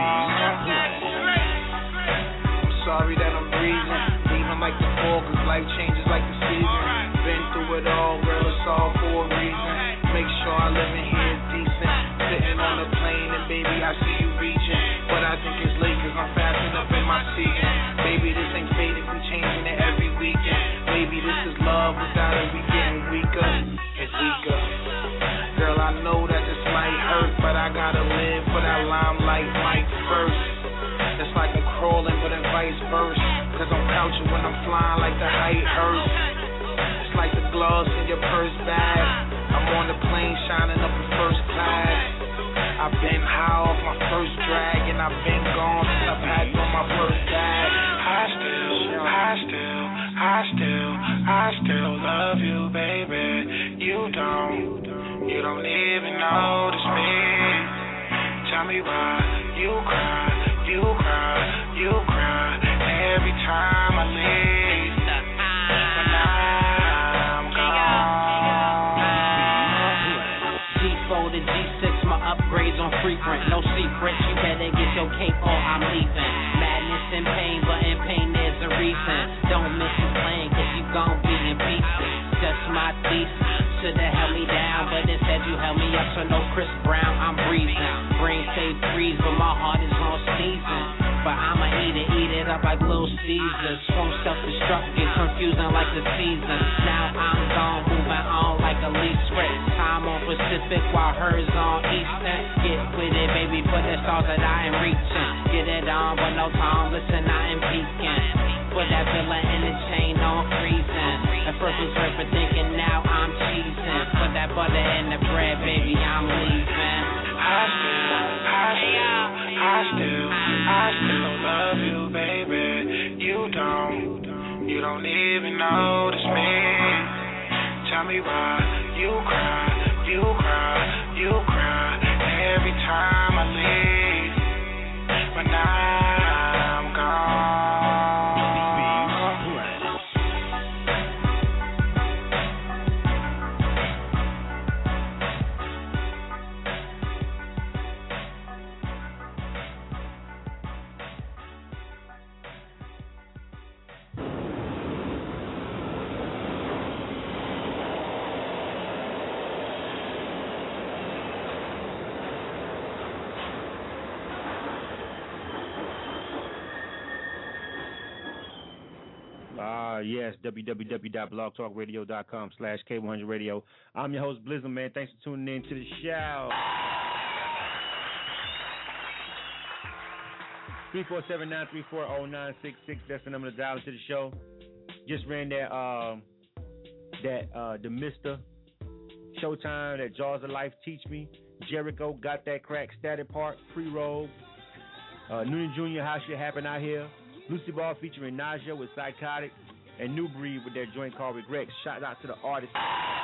I'm sorry that I'm breathing, leaving like the fall, 'cause life changes like the season. Been through it all, girl, it's all for a reason. Make sure I live in here decent. Sitting on the plane and baby, I see you reaching. But I think it's late 'cause I'm fastened up in my seating. Baby, this ain't fate if we changing it every weekend. Baby, this is love without it, we getting weaker and weaker. Girl, I know that this might hurt, but I gotta live for that limelight mic first. It's like I'm crawling, but in vice versa. 'Cause I'm crouching when I'm flying like the height hurts. It's like the gloves in your purse bag. I'm on the plane shining up in first class. I've been high off my first drag, and I've been gone since I packed on my first bag. I still love you, baby. You don't even notice me. Tell me why you cry every time I leave. But now I'm gone. G4 to G6, my upgrades on frequent. No secrets, you better get your cape or I'm leaving. Madness and pain, but in pain there's a reason. Don't miss the plane, 'cause you gon' be in pieces. Just my thesis, shoulda held me down, but instead you held me up, so no Chris Brown, I'm breathing. Brain stay freeze, but my heart is on season. But I'ma eat it up like Little Caesars. Won't self-destruct, get confusing like the season. Now I'm gone, moving on like a leaf script. Time on Pacific while hers on Eastern. Get with it, baby, for the stars that I am reaching. Get it on, but no time, listen, I am peeking. Put that villa in the chain on freezing. At first was hurt for thinking, now I'm cheesing. Put that butter in the bread, baby, I'm leaving. I still love you, baby. You don't even notice me. Tell me why you cry every time I leave. But now I'm gone. Yes, www.blogtalkradio.com/K100radio. I'm your host, Blizzard, man. Thanks for tuning in to the show. 347-934-0966. That's the number to dial into the show. Just ran that the Mr. Showtime, that Jaws of Life Teach Me. Jericho, Got That Crack, Static Park, Pre-Roll. Noonan Jr., How Shit Happen Out Here. Lucy Ball featuring Naja with Psychotic. And New Breed with their joint called Regrets. Shout out to the artists.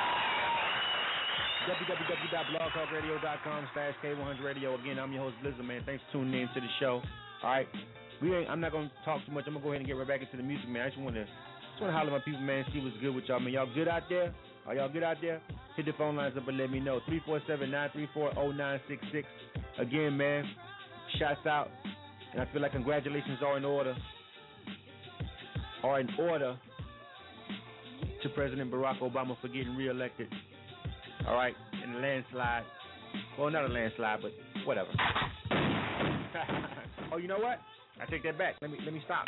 www.blogtalkradio.com/K100radio. Again, I'm your host, Blizzard, man. Thanks for tuning in to the show. All right, I'm not gonna talk too much. I'm gonna go ahead and get right back into the music, man. I just wanna holler at my people, man. See what's good with y'all, man. Y'all good out there? Are y'all good out there? Hit the phone lines up and let me know. 347-934-0966. Again, man. Shouts out, and I feel like congratulations are in order. To President Barack Obama for getting reelected. All right, in a landslide. Well, not a landslide, but whatever. Oh, you know what? I take that back. Let me stop.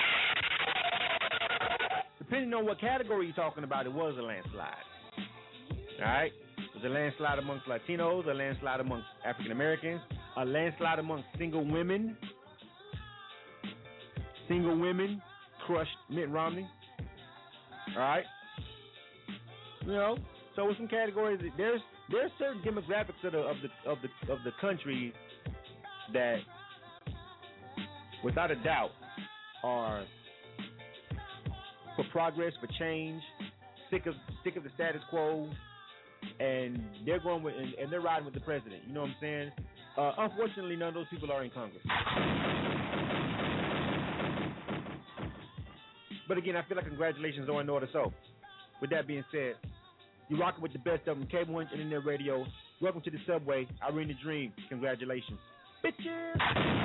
Depending on what category you're talking about, it was a landslide. All right? It was a landslide amongst Latinos, a landslide amongst African Americans, a landslide amongst single women. Single women crushed Mitt Romney. All right? You know, so with some categories, there's certain demographics of the country that, without a doubt, are for progress, for change, sick of the status quo, and they're going with and they're riding with the president. You know what I'm saying? Unfortunately, none of those people are in Congress. But again, I feel like congratulations are in order. So, with that being said, you're rocking with the best of them, K100 Internet Radio. Welcome to the subway. Irene the Dream. Congratulations, bitches.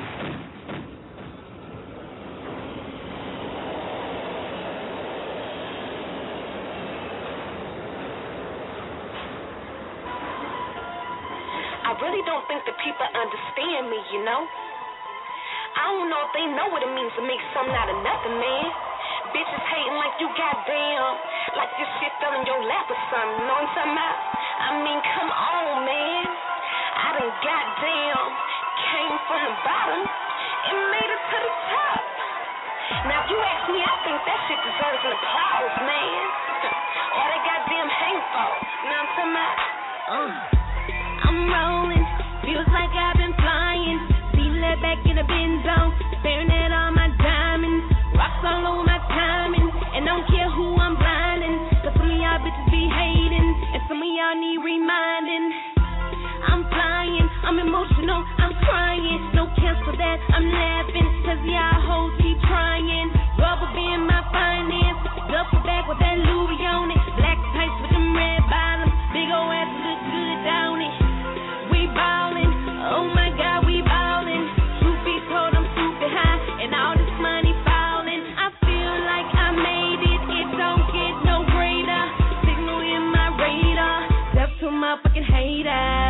I really don't think the people understand me, you know? I don't know if they know what it means to make something out of nothing, man. Bitches hating like you goddamn, like this shit fell in your lap or something, you know what I'm talking about? I mean, come on, man. I done goddamn came from the bottom and made it to the top. Now, if you ask me, I think that shit deserves an applause, man. Or they goddamn hang for, you know what I'm talking about? I'm rolling, feels like I've been flying. See that back in the Benz zone, staring at all my diamonds. Rocks all over my timing, and don't care who I'm blinding. Cause some of y'all bitches be hating, and some of y'all need reminding. I'm flying, I'm emotional, I'm crying. No cancel that, I'm laughing, cause y'all hoes keep trying. Rubber being my finance, duffel bag with that Louis on it. Black tights with them red bottoms, big ol' ass look good down it. We ballin', oh my God, we ballin'. Truth be told, I'm super high, and all this money fallin'. I feel like I made it, it don't get no greater. Signal in my radar, death to my fucking hater.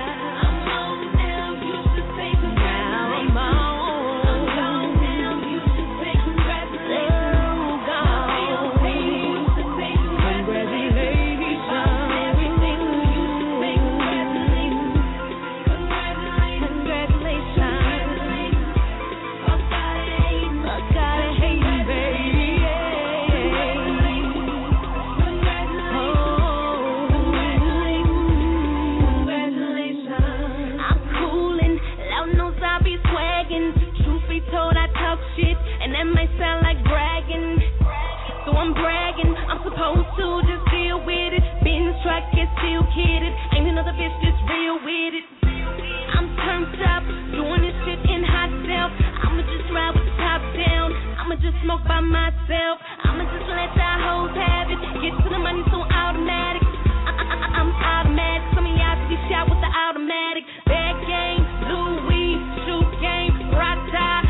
And that might sound like bragging, so I'm bragging. I'm supposed to just deal with it. Benz truck is still kidded. Ain't another bitch just real with it. I'm turned up, doing this shit in hot self. I'ma just ride with the top down. I'ma just smoke by myself. I'ma just let that hoes have it. Get to the money so automatic. I'm automatic. Some of y'all be shot with the automatic. Bad game, Louis, shoot game, Rata.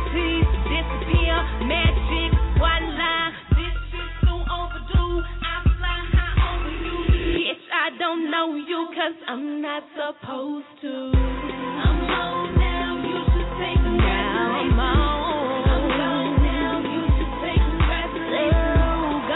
Magic, one line, this shit so overdue. I fly high over you. Bitch, I don't know you, cause I'm not supposed to. I'm low now, you should say congratulations. Now I'm on. I'm low now, you should say congratulations.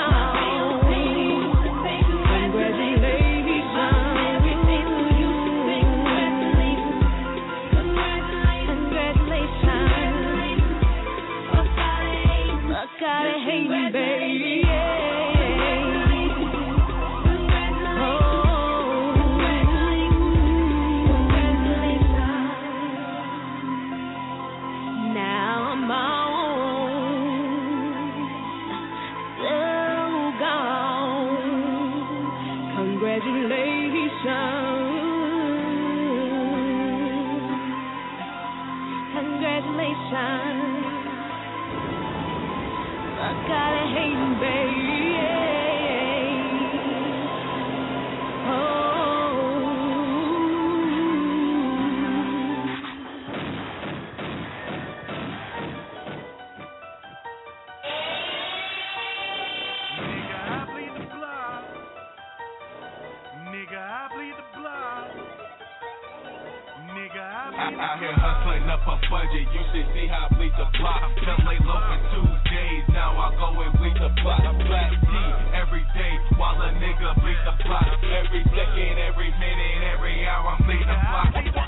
Congratulations. I got a hating baby. Out here hustling up a budget, you should see how I bleed the block. Been lay low for 2 days, now I go and bleed the block. Black tea every day, while a nigga bleed the block. Every second, every minute, every hour, I'm bleeding the block.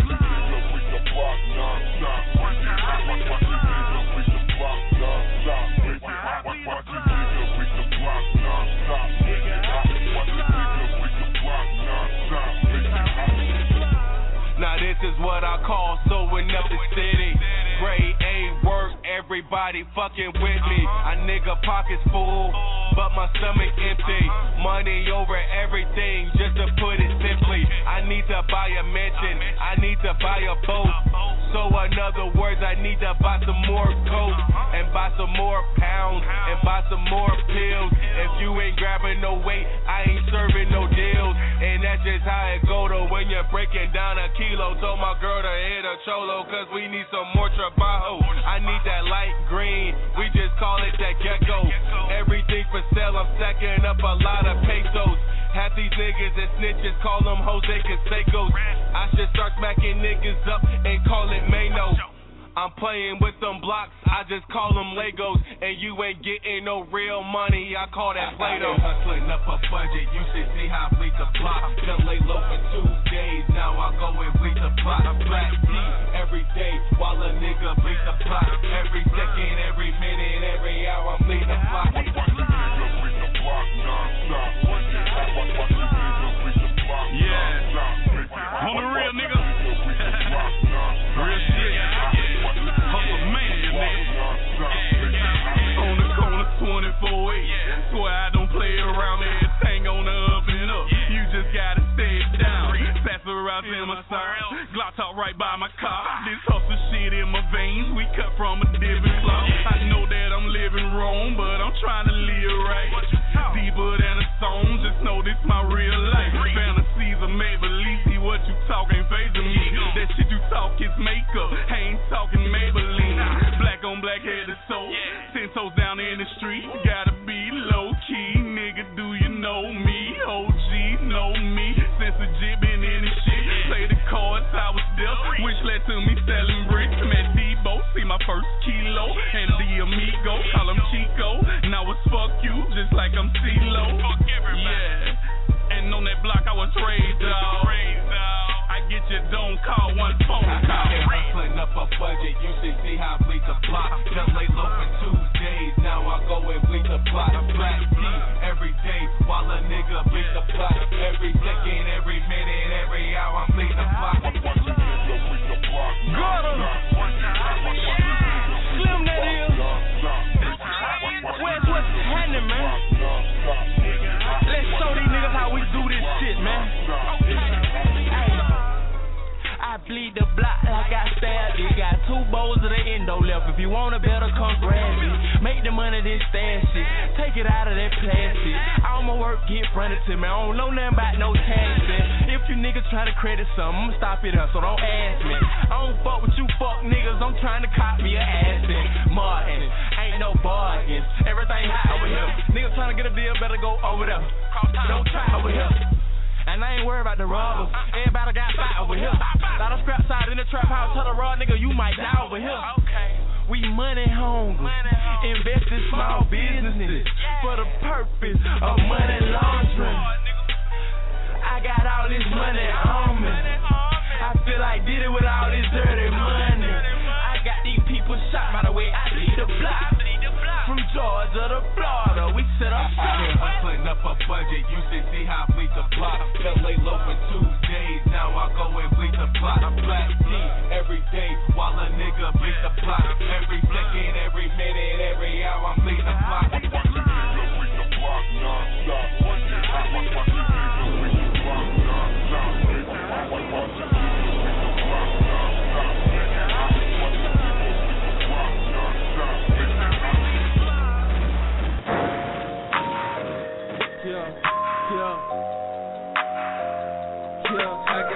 Now this is what I call sewing up the city. Grade A work, everybody fucking with me. A nigga pockets full, but my stomach empty. Money over everything, just to put it simply. I need to buy a mansion, I need to buy a boat. So in other words, I need to buy some more coke, and buy some more pounds, and buy some more pills. If you ain't grabbing no weight, I ain't serving no deals. And that's just how it go though when you're breaking down a kilo. Told my girl to hit a cholo, cause we need some more trabajo. I need that light green, we just call it that gecko. Everything for sale, I'm stacking up a lot of pesos. Half these niggas and snitches, call them Jose Canseco's. I should start smacking niggas up and call it Mano. I'm playing with them blocks, I just call them Legos. And you ain't getting no real money, I call that Play-Doh. Hustling up a budget, you should see how I bleed the block. Done lay low for 2 days, now I go and bleed the block. Black tea every day, while a nigga bleed the block. Every second, every minute, every hour, I'm bleeding the block. Yeah, on the real nigga. Real shit. Hustle mania, nigga. On the corner 24/8. Swear I don't play around, everything on the up and up. You just gotta stay down. Sasser out in my side. Glock talk right by my car. This hustle shit in my veins. We cut from a different cloth. I know that I'm living wrong, but I'm trying to live right. Deeper than a song, just know this my real life. Fantasies are made believe. See what you talk ain't phasing me. That shit you talk is makeup. I ain't talking Maybelline. Black on black head to toe. 10 toes down in the street. Gotta be low key, nigga. Do you know me? OG know me. Since the jib been in this shit. Play the cards, I was there. Which led to me selling bricks. Met Debo, see my first kilo. And the amigo, call him Chico. Now it's fuck you, just like I'm CeeLo. Yeah. And on that block I was raised, dawg. I get you, don't call one phone call. Hustling up a budget, you should see how I bleed the block. Done lay low for 2 days, now I go and bleed the block. Black tea every day, while a nigga bleed the block. Every second, every minute, every hour, I'm bleeding the block. Got him. Slim that is. What's happening, man? Let's show these niggas how we do this shit, man. I bleed the block like I stabbed it. Got 2 bowls of the endo left. If you want it better, come grab it. Make the money, then stash it. Take it out of that plastic. All my work get fronted to me. I don't know nothing about no taxes. If you niggas trying to credit something, I'ma stop it up, so don't ask me. I don't fuck with you fuck niggas. I'm trying to cop me a asset. Martin, ain't no bargains. Everything high over here. Niggas trying to get a deal, better go over there. Don't try over here. And I ain't worried about the robbers. Everybody got fight over here. Lot of scraps out in the trap house. Tell the raw nigga you might die over here. We money hungry. Invest in small businesses for the purpose of money laundering. I got all this money on me. I feel like did it with all this dirty money. I got these people shot by the way I lead the block. From Georgia to Florida, we set up shop. Hustling up a budget, you should see how I bleed the block. Done lay low for 2 days, now I go and bleed the block. Black tea every day, while a nigga bleed the block. Every second, every minute, every hour, I'm bleeding the block.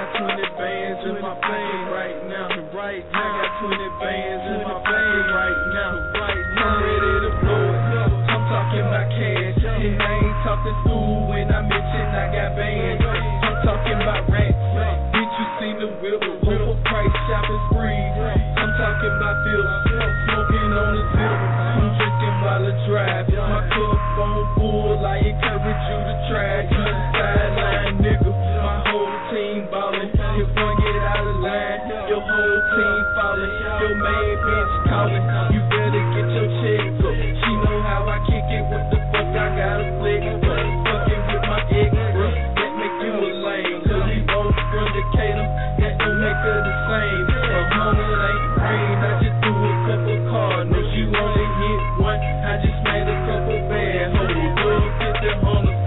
got 20 bands in my pocket right now. I got 20 bands in my pocket right now. I'm ready to blow it. I'm talking about cash. And I ain't talking food when I mention I got bands. I'm talking about racks. Bitch, you seen the whip. Overpriced shopping spree. I'm talking about bills. Smoking on the zip. I'm drinking while I drive. My cup on full. I encourage you to try. You a sideline nigga. My whole team ballin'. If one get out of line, your whole team fallin'. Your main bitch callin'. You better get your checks up. She know how I kick it. What the fuck I gotta flex for? Fucking with my ex, bruh. That make you a lame. Cause we both from Decatur. That don't make her the same. A hundred ain't green. I just threw a couple Cardinals. You only hit one. I just made a couple bad hoes. 50 hunters,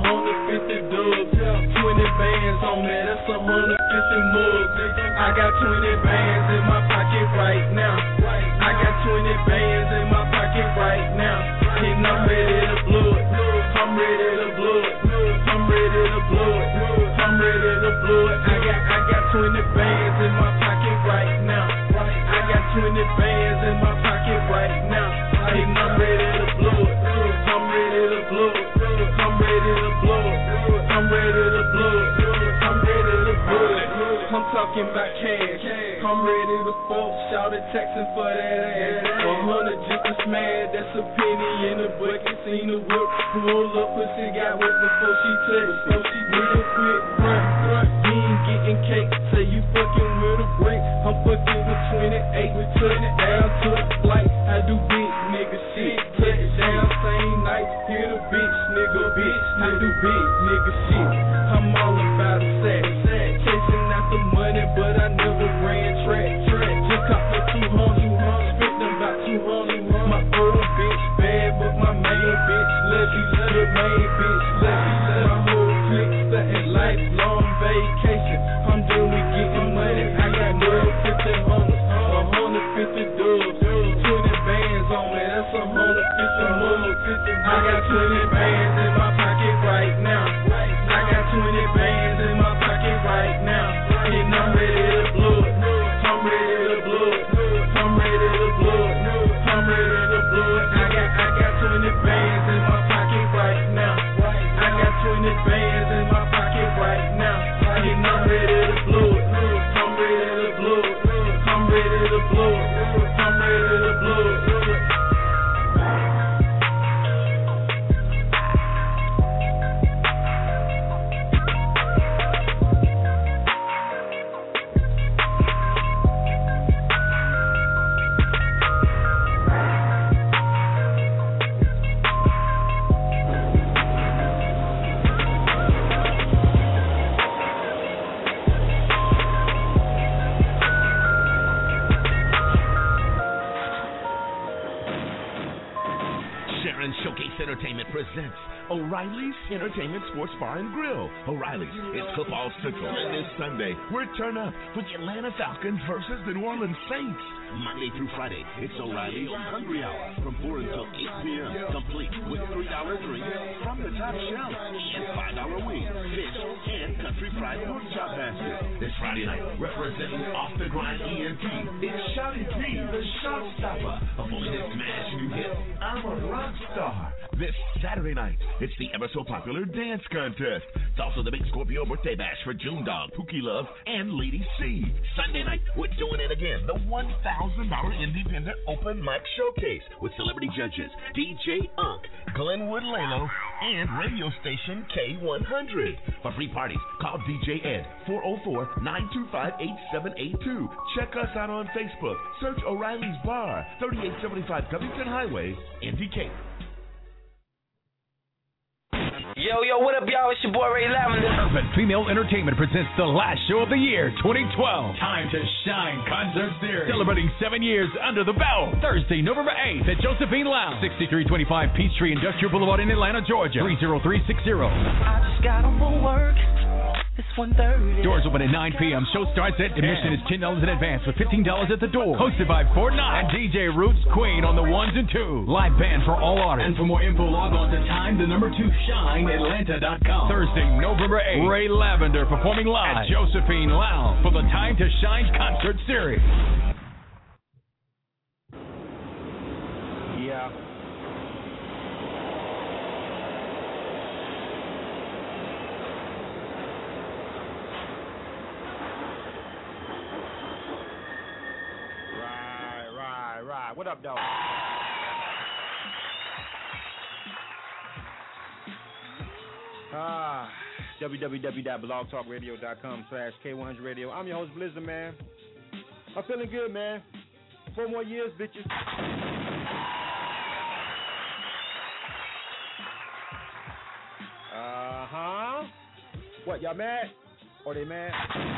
150 dubs. 20 bands on that. That's 150 mugs. I got 20 bands in my pocket right now. I got 20 bands in my pocket right now. And I'm ready to blow it. I'm ready to blow it. I'm ready to blow it. I'm ready to blow it. I got 20 bands in my pocket right now. I got 20 bands in my pocket right now. And I'm ready to blow it. I'm ready to blow it. I'm ready to blow it. I'm ready to blow it. I'm ready to blow it. I'm talking about cash. I'm ready to fuck. Shout at Texas for that ass. 100 just a smash. That's a penny in the bucket. Seen the work. Pull up, pussy got wet before she touched. Real quick, front. You ain't getting cake. Say you fucking with a brick. I'm fucking with 28. We took it down to a flight. I do big nigga shit. Touch it down same night. Hear the bitch, nigga, bitch. I do big nigga shit. I'm all about a sack. Chasing after money, but I never ran track. Just caught me 200. Spent about 200. My old bitch bad, but my main bitch love you. Your main bitch love you. My whole clique starting lifelong vacation. I'm done with getting money. I got no 50 hunters, 150 dubs, 20 bands on me. That's 150 mugs. I got 20 bands in my pocket right now. I got 20 bands in my pocket right now. And I'm ready to blow it. I'm ready to blow it. I'm ready to blow it. I'm ready to blow it. I got 20 bands in my pocket right now. I got 20 bands in my pocket right now. And I'm ready to blow it. I'm ready to blow it. I'm ready to blow it. I'm ready to blow it. Entertainment presents O'Reilly's Entertainment Sports Bar and Grill. O'Reilly's, it's football central. And this Sunday, we're turn up with the Atlanta Falcons versus the New Orleans Saints. Monday through Friday, it's O'Reilly's Hungry Hour from 4 until 8 p.m. Complete with $3 drinks from the top shelf and $5 wings, fish, and country fried pork chop basket. This Friday night, representing Off the Grind ENT, it's Shotty P, the Shot Stopper. Avoiding smash new hit, I'm a Rock Star. This Saturday night, it's the ever so popular dance contest. It's also the Big Scorpio birthday bash for June Dog, Pookie Love, and Lady C. Sunday night, we're doing it again. The $1,000 Independent Open Mic Showcase with celebrity judges DJ Unk, Glenwood Lalo, and radio station K100. For free parties, call DJ Ed, 404-925-8782. Check us out on Facebook. Search O'Reilly's Bar, 3875 Covington Highway, in Decatur. Yo, what up, y'all? It's your boy Ray Lavender. Urban Female Entertainment presents the last show of the year, 2012. Time to Shine Concert Series. Celebrating 7 years under the bell. Thursday, November 8th at Josephine Lounge, 6325 Peachtree Industrial Boulevard in Atlanta, Georgia, 30360. I just got off from work. It's 1:30. Doors open at 9 p.m. Show starts at admission is $10 in advance with $15 at the door. Hosted by Fortnite and DJ Roots Queen on the ones and twos. Live band for all artists. And for more info, log on to time2shineatlanta.com. Thursday, November 8th, Ray Lavender performing live at Josephine Lounge for the Time to Shine concert series. Yeah. Right. What up, dog? www.blogtalkradio.com/K100Radio. I'm your host, Blizzard, man. I'm feeling good, man. 4 more years, bitches. What, y'all mad? Or they mad?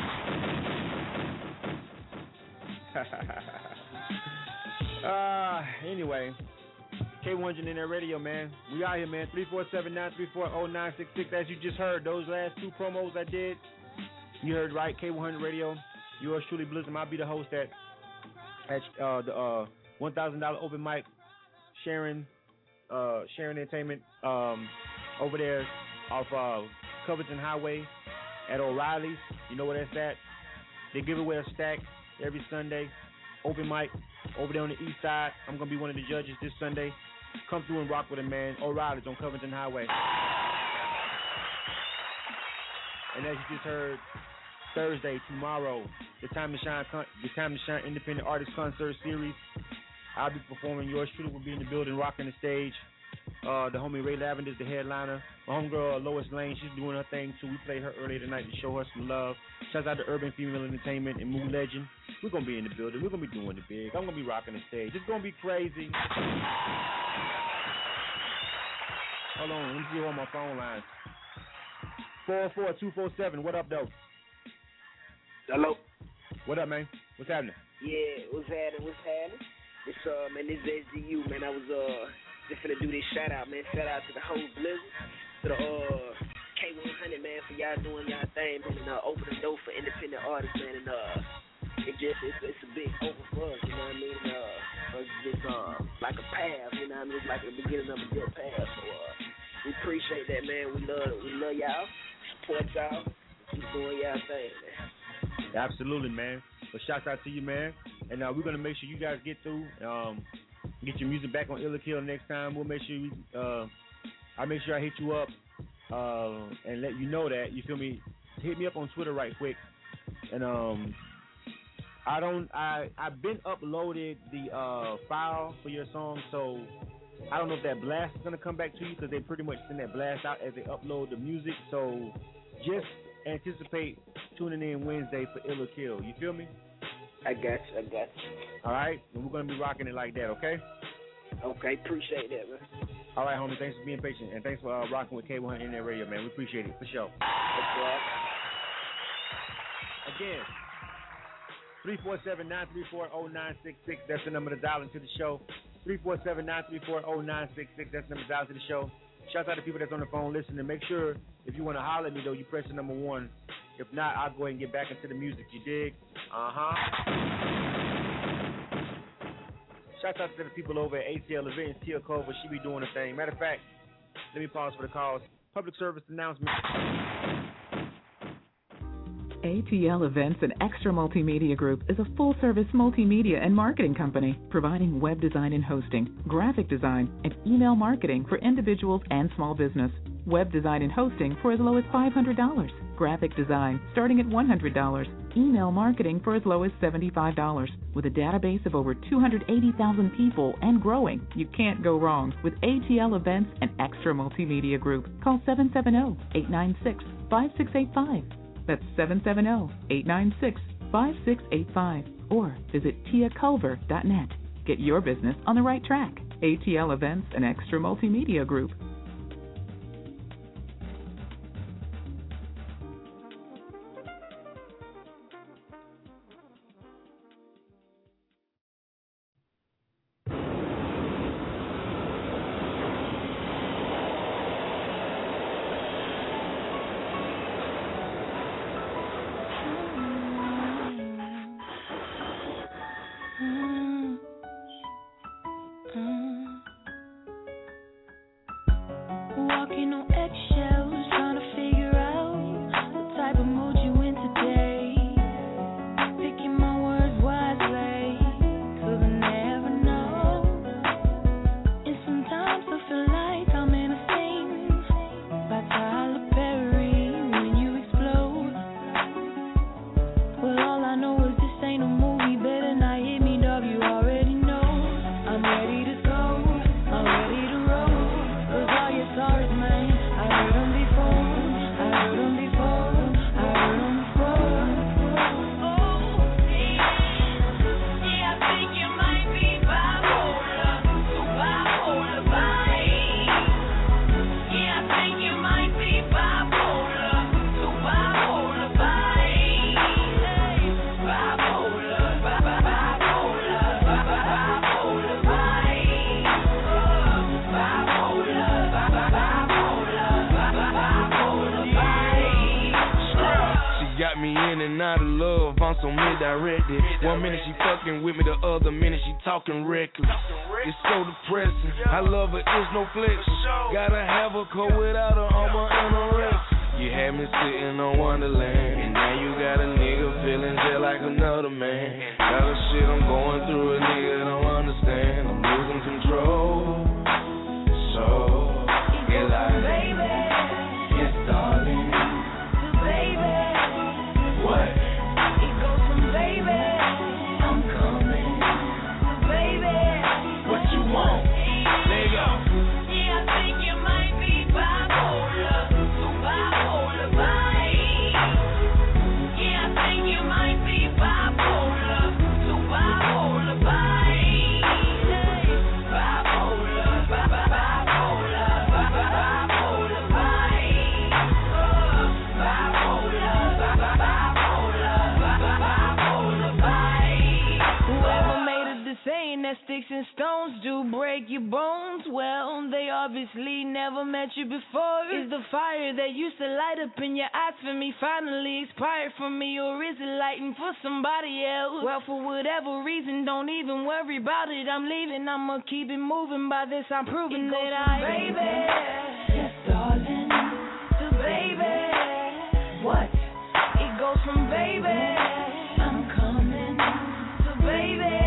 Anyway, K100 in that radio, man. We out here, man. 347-934-0966. As you just heard, those last 2 promos I did, you heard right. K100 Radio. Yours truly, Blizzard. I'll be the host at the $1,000 open mic, Sharon Entertainment, over there off Covington Highway at O'Reilly's. You know where that's at? They give away a stack every Sunday. Open mic over there on the east side. I'm going to be one of the judges this Sunday. Come through and rock with them, man. O'Reilly's on Covington Highway. And as you just heard, Thursday, tomorrow, the Time to Shine Independent Artist Concert Series. I'll be performing. Yours truly will be in the building, rocking the stage. The homie Ray Lavender is the headliner. My homegirl Lois Lane, she's doing her thing too. We played her earlier tonight to show her some love. Shouts out to Urban Female Entertainment and Mood Legend. We're going to be in the building. We're going to be doing it big. I'm going to be rocking the stage. It's going to be crazy. Hold on. Let me see on my phone lines. 44247. What up, though? Hello. What up, man? What's happening? Yeah, what's happening? It's, man, this is SDU, man. I was, just finna do this shout out, man. Shout out to the whole Blizzard, to the K100, man, for y'all doing y'all thing, man, and opening the door for independent artists, man. And it's a big open for us, you know what I mean? It's just like a path, you know what I mean? It's like the beginning of a good path. So we appreciate that, man. We love y'all, support y'all, keep doing y'all thing, man. Absolutely, man. But shouts out to you, man. And we're gonna make sure you guys get through. Get your music back on Illa Kill next time. We'll make sure I'll make sure I hit you up and let you know that. You feel me? Hit me up on Twitter right quick. And I've been uploaded the file for your song, so I don't know if that blast is gonna come back to you because they pretty much send that blast out as they upload the music. So just anticipate tuning in Wednesday for Illa Kill. You feel me? I got you. All right, and we're gonna be rocking it like that, okay? Okay, appreciate that, man. All right, homie, thanks for being patient, and thanks for rocking with K100 in that radio, man. We appreciate it, for sure. Again, 347-934-0966, that's the number to dial into the show. 347-934-0966, that's the number to dial to the show. Shout out to people that's on the phone listening. Make sure, if you want to holler at me, though, you press the number 1. If not, I'll go ahead and get back into the music. You dig? Shout out to the people over at ATL Events, Tia Culver. She be doing the thing. Matter of fact, let me pause for the calls. Public service announcement. ATL Events and Extra Multimedia Group is a full-service multimedia and marketing company providing web design and hosting, graphic design, and email marketing for individuals and small business. Web design and hosting for as low as $500. Graphic design starting at $100. Email marketing for as low as $75. With a database of over 280,000 people and growing, you can't go wrong with ATL Events and Extra Multimedia Group. Call 770-896-5685. That's 770-896-5685. Or visit tiaculver.net. Get your business on the right track. ATL Events and Extra Multimedia Group. me in and out of love, I'm so misdirected. 1 minute she fucking with me, the other minute she talking reckless. It's so depressing. I love her, it's no flexion. Gotta have her cold without her armor and a rest. You had me sitting on Wonderland, and now you got a nigga feeling just like another man. Got the shit I'm going through, a nigga don't understand. I'm losing control. So, get like, baby, yes, darling, to baby, what? It goes from baby, I'm coming, to baby, what you want? There you go. Yeah, I think you might be bipolar, so bipolar vibe. Yeah, I think you might be bipolar, so bipolar vibe. That sticks and stones do break your bones. Well, they obviously never met you before. Is the fire that used to light up in your eyes for me finally expired from me, or is it lighting for somebody else? Well, for whatever reason, don't even worry about it. I'm leaving, I'ma keep it moving. By this, I'm proving that I baby, yes, darling, to baby, what? It goes from baby, I'm coming, to baby.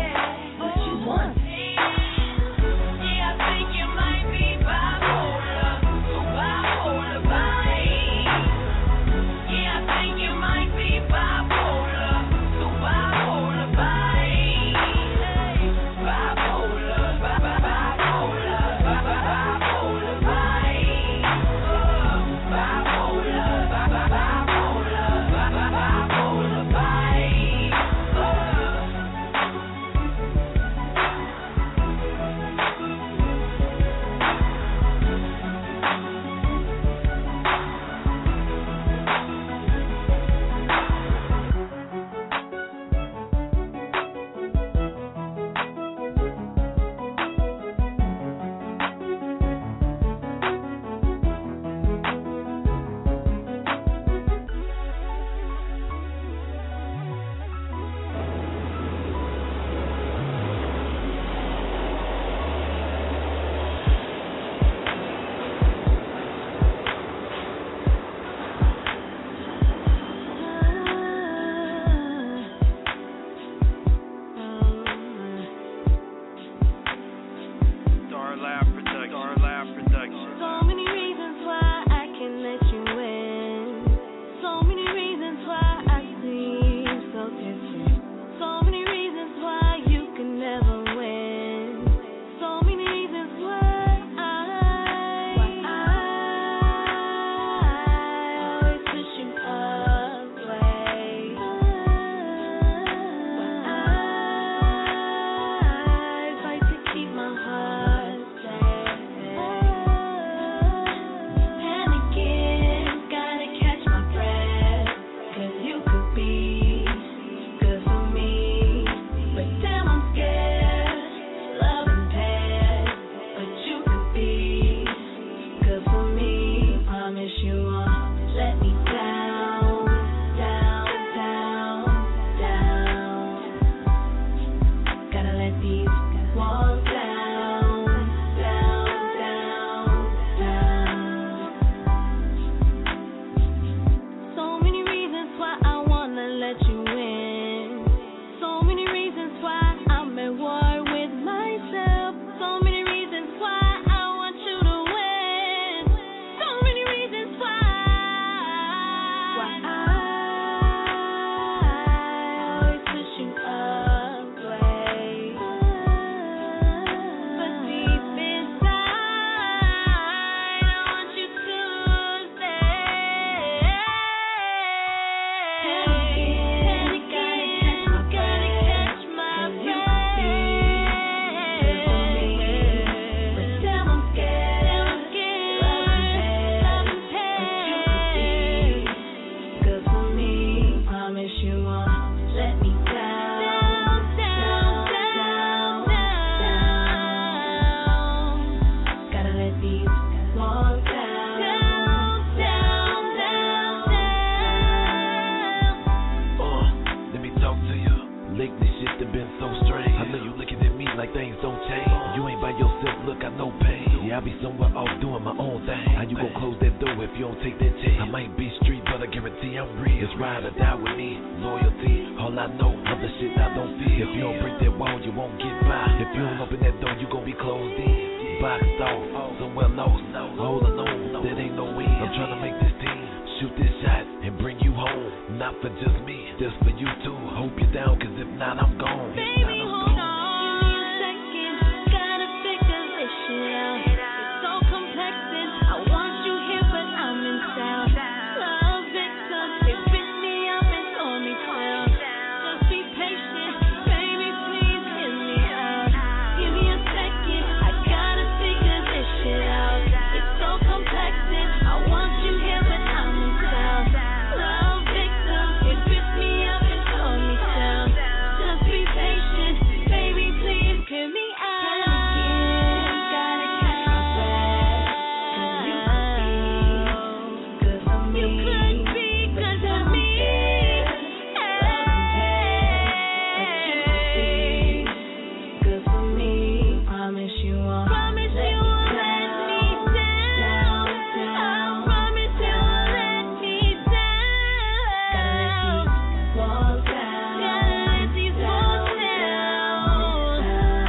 Lately shit that been so strange. I know you looking at me like things don't change. You ain't by yourself, look, I know pain. Yeah, I be somewhere off doing my own thing. How you gon' close that door if you don't take that chance? I might be street, but I guarantee I'm real. It's ride or die with me, loyalty. All I know, other shit I don't feel. If you don't break that wall, you won't get by. If you don't open that door, you gon' be closed in. Boxed off, somewhere lost, all alone, that ain't no win. I'm trying to make this team shoot this shot and bring you home. Not for just me, just for you too. Hope you're down, cause if not, I'm gone. Baby, hold on. Give me a second. Gotta figure this shit out. It's so complex and I want you here, but I'm in town. Love victim, it bit me up and tore me down. Just be patient, baby, please hear me out. Give me a second. I gotta figure this shit out. It's so complex and I want you here, but I'm in town. Love victim, it bit me up and tore me down. Just be patient, baby, please hear me out. Gotta catch my breath, 'cause you could be good for me. You could be good for me. Good for me. Promise you won't let me down. I promise you won't let me down. Gotta let these walls down.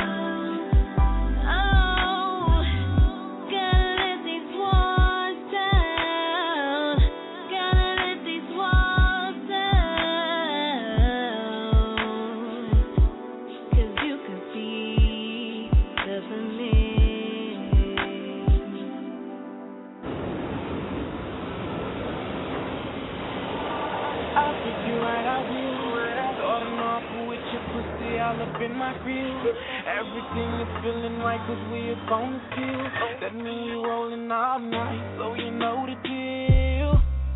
Oh, gotta let these walls down. Gotta let these walls down. 'Cause you could be good for me. I'll pick you right, I will. Starting off with your pussy all up in my grill. Everything is feeling right 'cause we up on the pill. That mean you rolling all night, so you know the deal.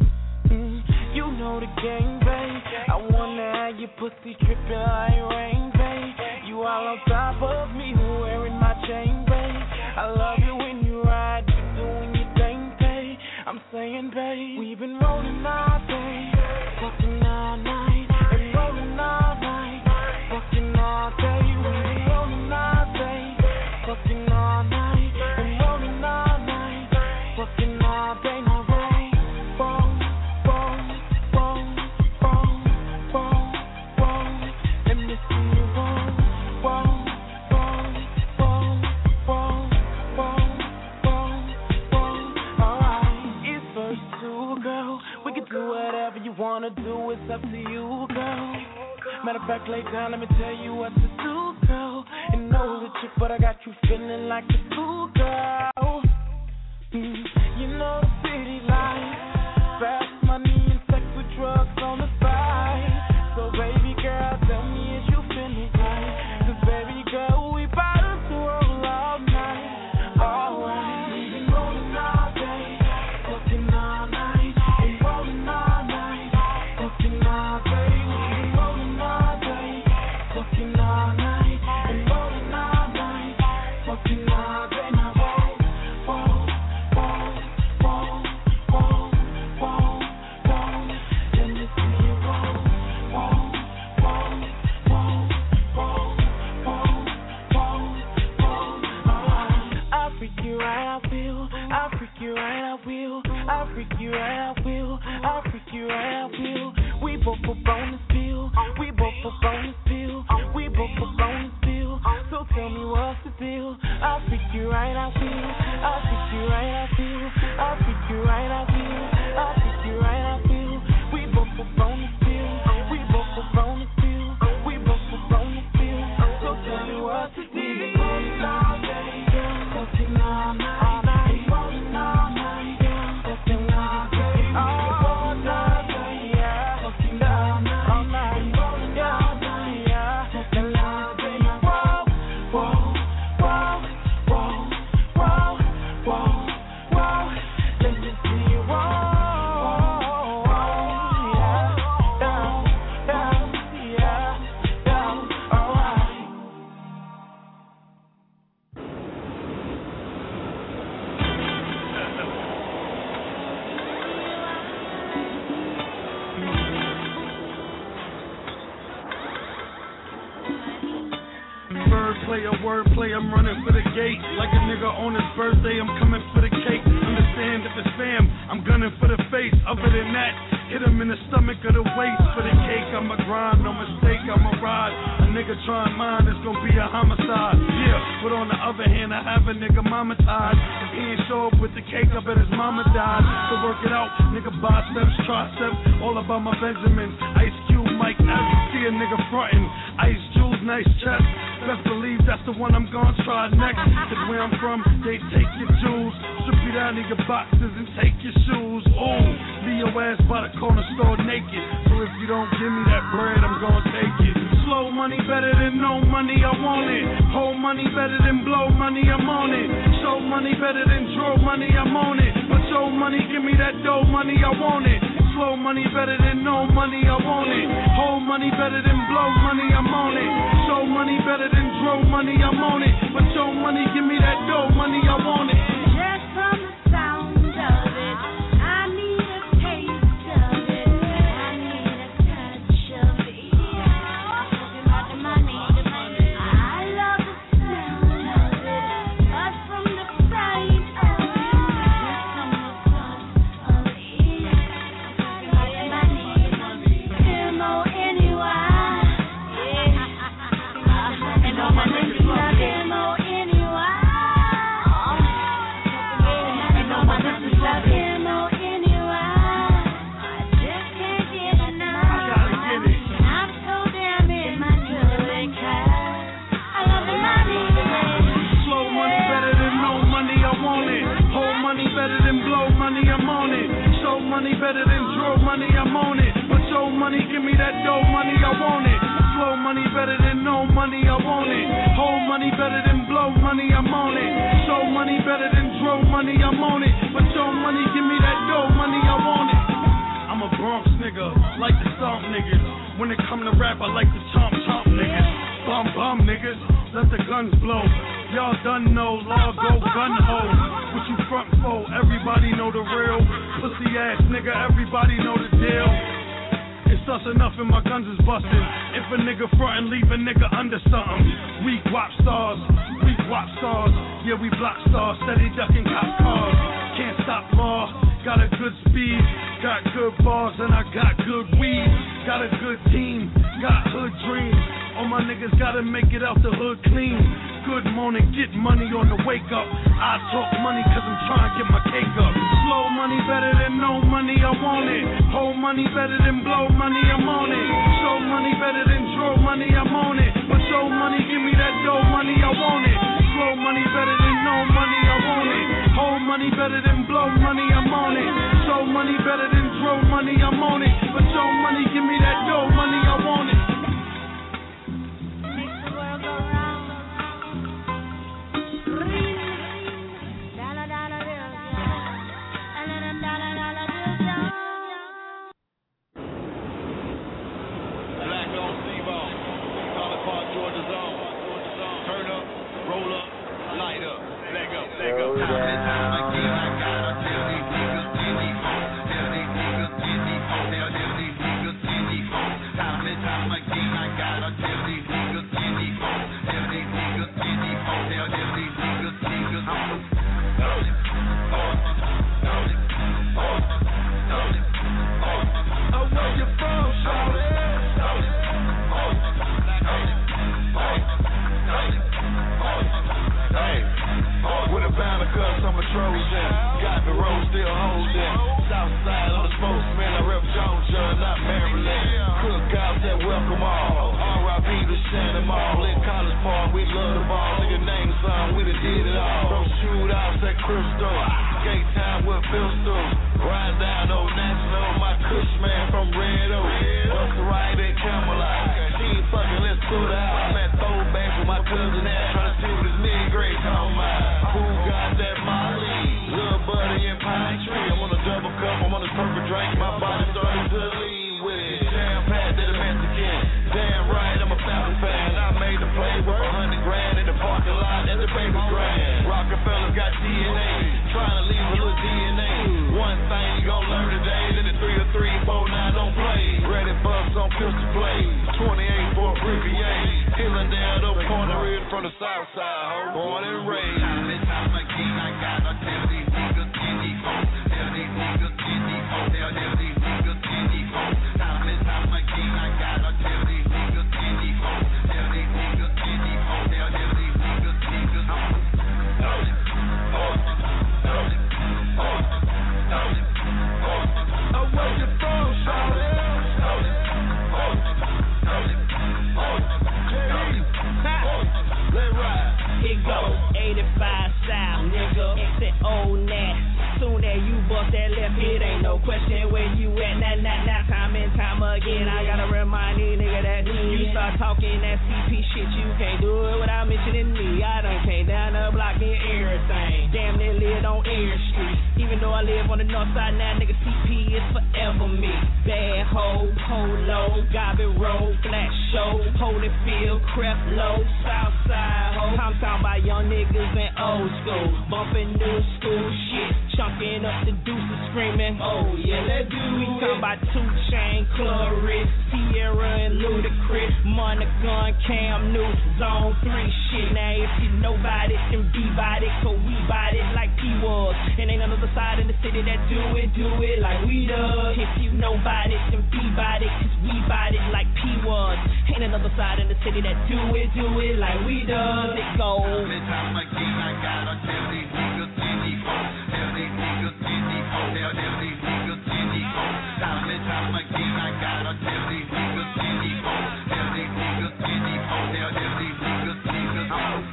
You know the game, babe. I wonder how your pussy tripping like rain, babe. You all on top of me, wearing my chain, babe. I love you when you ride, you doing your thing, babe. I'm saying, babe, we've been rolling all day, fucking all night, and rolling all night, fucking all day. We've been rolling all day, fucking all night, and rolling all night, fucking all day. Now roll, roll, roll, roll, roll, roll, roll. Let me see you roll, roll, roll, roll, roll, roll, roll, roll. Alright, it's first two, girl. We can do whatever you wanna do, it's up to you, girl. Matter of fact, lay down, let me tell you what to do, girl. And know the chick, but I got you feeling like a fool, girl. You know the city life, fast money and sex with drugs on the side. So baby girl, tell me is you feeling right? 'Cause baby girl, we bout to roll all night, alright. We've been rolling all day, fucking all night, and rolling all night, fucking all day. We've been rolling all day, fucking all night, and rolling all night, fucking all day. Now roll, roll, roll, roll, roll, roll, roll. Let me see you roll, roll, roll, roll, roll, roll, roll, roll. Alright. I'll freak you right, I will. I'll freak you right, I will. I'll freak you right, I will. I'll freak you right, I will. We both up on this pill. We both up on this pill. We both up on this pill. So tell me what's the deal. I'll freak you right, I will. I'll freak you right, I will. I'll freak you right, I will. I'll freak you right, I will. We both up on this pill. We both up on this pill. We both up on this pill. So tell me what's the deal. We've been rolling all day, fucking all night. Rolling all night, fucking all day. All night, yeah. Fucking all night, rolling all night, yeah. Fucking all day. Roll, roll, roll, roll, roll, roll, player, wordplay, I'm running for the gate. Like a nigga on his birthday, I'm coming for the cake. Understand if it's fam, I'm gunning for the face. Other than that, hit him in the stomach or the waist. For the cake, I'ma grind, no mistake, I'ma ride. A nigga trying mine, it's gonna be a homicide. Yeah, but on the other hand, I have a nigga mama tied. If he ain't show up with the cake, I bet his mama died. So work it out, nigga biceps, triceps, all about my Benjamins. Ice Cube, Mike F, see a nigga frontin'. Ice jewels, nice chest. Best believe that's the one I'm gonna try next. Cause where I'm from, they take your jewels, strip you down in your boxes and take your shoes. Ooh, leave your ass by the corner store naked. So if you don't give me that bread, I'm gonna take it. Slow money better than no money, I want it. Hold money better than blow money, I'm on it. Show money better than draw money, I'm on it. But show money, give me that dough money, I want it. Slow money better than no money, I want it. Hold money better than blow money, I'm on it. Show money better than draw money, I'm on it. But show money, give me that dough money, I want it. Just from the sound of it, I need a taste of it. I need a touch of it. Talking about the money, I love the sound of it. But from the sight of it, just from the thought of it. Talking about the money, M-O-N-E-Y. And all my niggas love M-O-N-E-Y. And all my niggas love M-O-N-E-Y. I just can't get enough. I'm so damn in my jewelry car. I love the money. Slow money better than no money, I want it. Hold money better than blow money, I'm on it. Show money better than draw money, I'm on it. But show money, give me that dough money, I want it. Slow money better than no money, I want it. Hold money better than blow money, I'm on it. Show money better than draw money, I'm on it. But show money, give me that dough money, I want it. I'm a Bronx nigga, like the stomp niggas. When it come to rap, I like the chomp niggas. Bum niggas, let the guns blow. Y'all done know, law go gun ho. What you front for? Everybody know the real. Pussy ass nigga, everybody know the deal. It's us enough and my guns is bustin'. If a nigga frontin', leave a nigga under something. Weak wop stars, yeah we block stars, steady ducking cop cars. Can't stop law, got a good speed, got good bars and I got good weed. Got a good team, got hood dreams. All my niggas gotta make it out the hood clean. Good morning, get money on the wake up. I talk money cause I'm trying to get my cake up. Slow money better than no money, I want it. Hold money better than blow money, I'm on it. Show money better than draw money, I'm on it. But show money, give me that dough money, I want it. Slow money better than no money, I want it. Hold money better than blow money, I'm on it. Show money better than draw money, I'm on it. But show money, give me that dough money, I want it. on pistol blade. 28 for Rivier. Healing down up on the red from the south side, ho. Born and raised. Time again, I gotta tell these niggas in these hoes. Tell these niggas in these hoes. Tell these niggas in these hoes. Time again, I gotta tell these niggas in these hoes. Tell these niggas in these hoes. Tell these niggas. Oh, where you from, shawty? It go 85 South, nigga. Exit old Nat. Soon as you bust that left, it ain't no question where you at. Now, time and time again, I gotta remind these nigga that you start talking that CP shit, you can't do it without mentioning me. I done came down the block and everything. Damn near lived on Air Street. Even though I live on the north side now, nigga, CP is forever me. Bad hoe, polo, Gobby Road, Black Show, Holyfield, Creflo, Southside ho. I'm talking about young niggas in old school, bumping new school shit, chunking up the deuces, screaming, oh yeah, let's do it. We talking about 2 Chainz, Clarice, Sierra and Ludacris, Money Gun, Cam Newton, Zone 3 shit. Now if you know about it, then be about it, cause we bout it like P was. And ain't another side in the city that do it like we does. If you know about it, then be about it, cause we bout it like P was. Ain't another side in the city that do it like we does. It goes. Time again, I gotta tell these niggas in these hoes. Tell these niggas in these hoes. Tell these niggas in these hoes. Time again, I gotta tell these niggas in these hoes. Tell these niggas in these hoes. Tell these niggas hoes.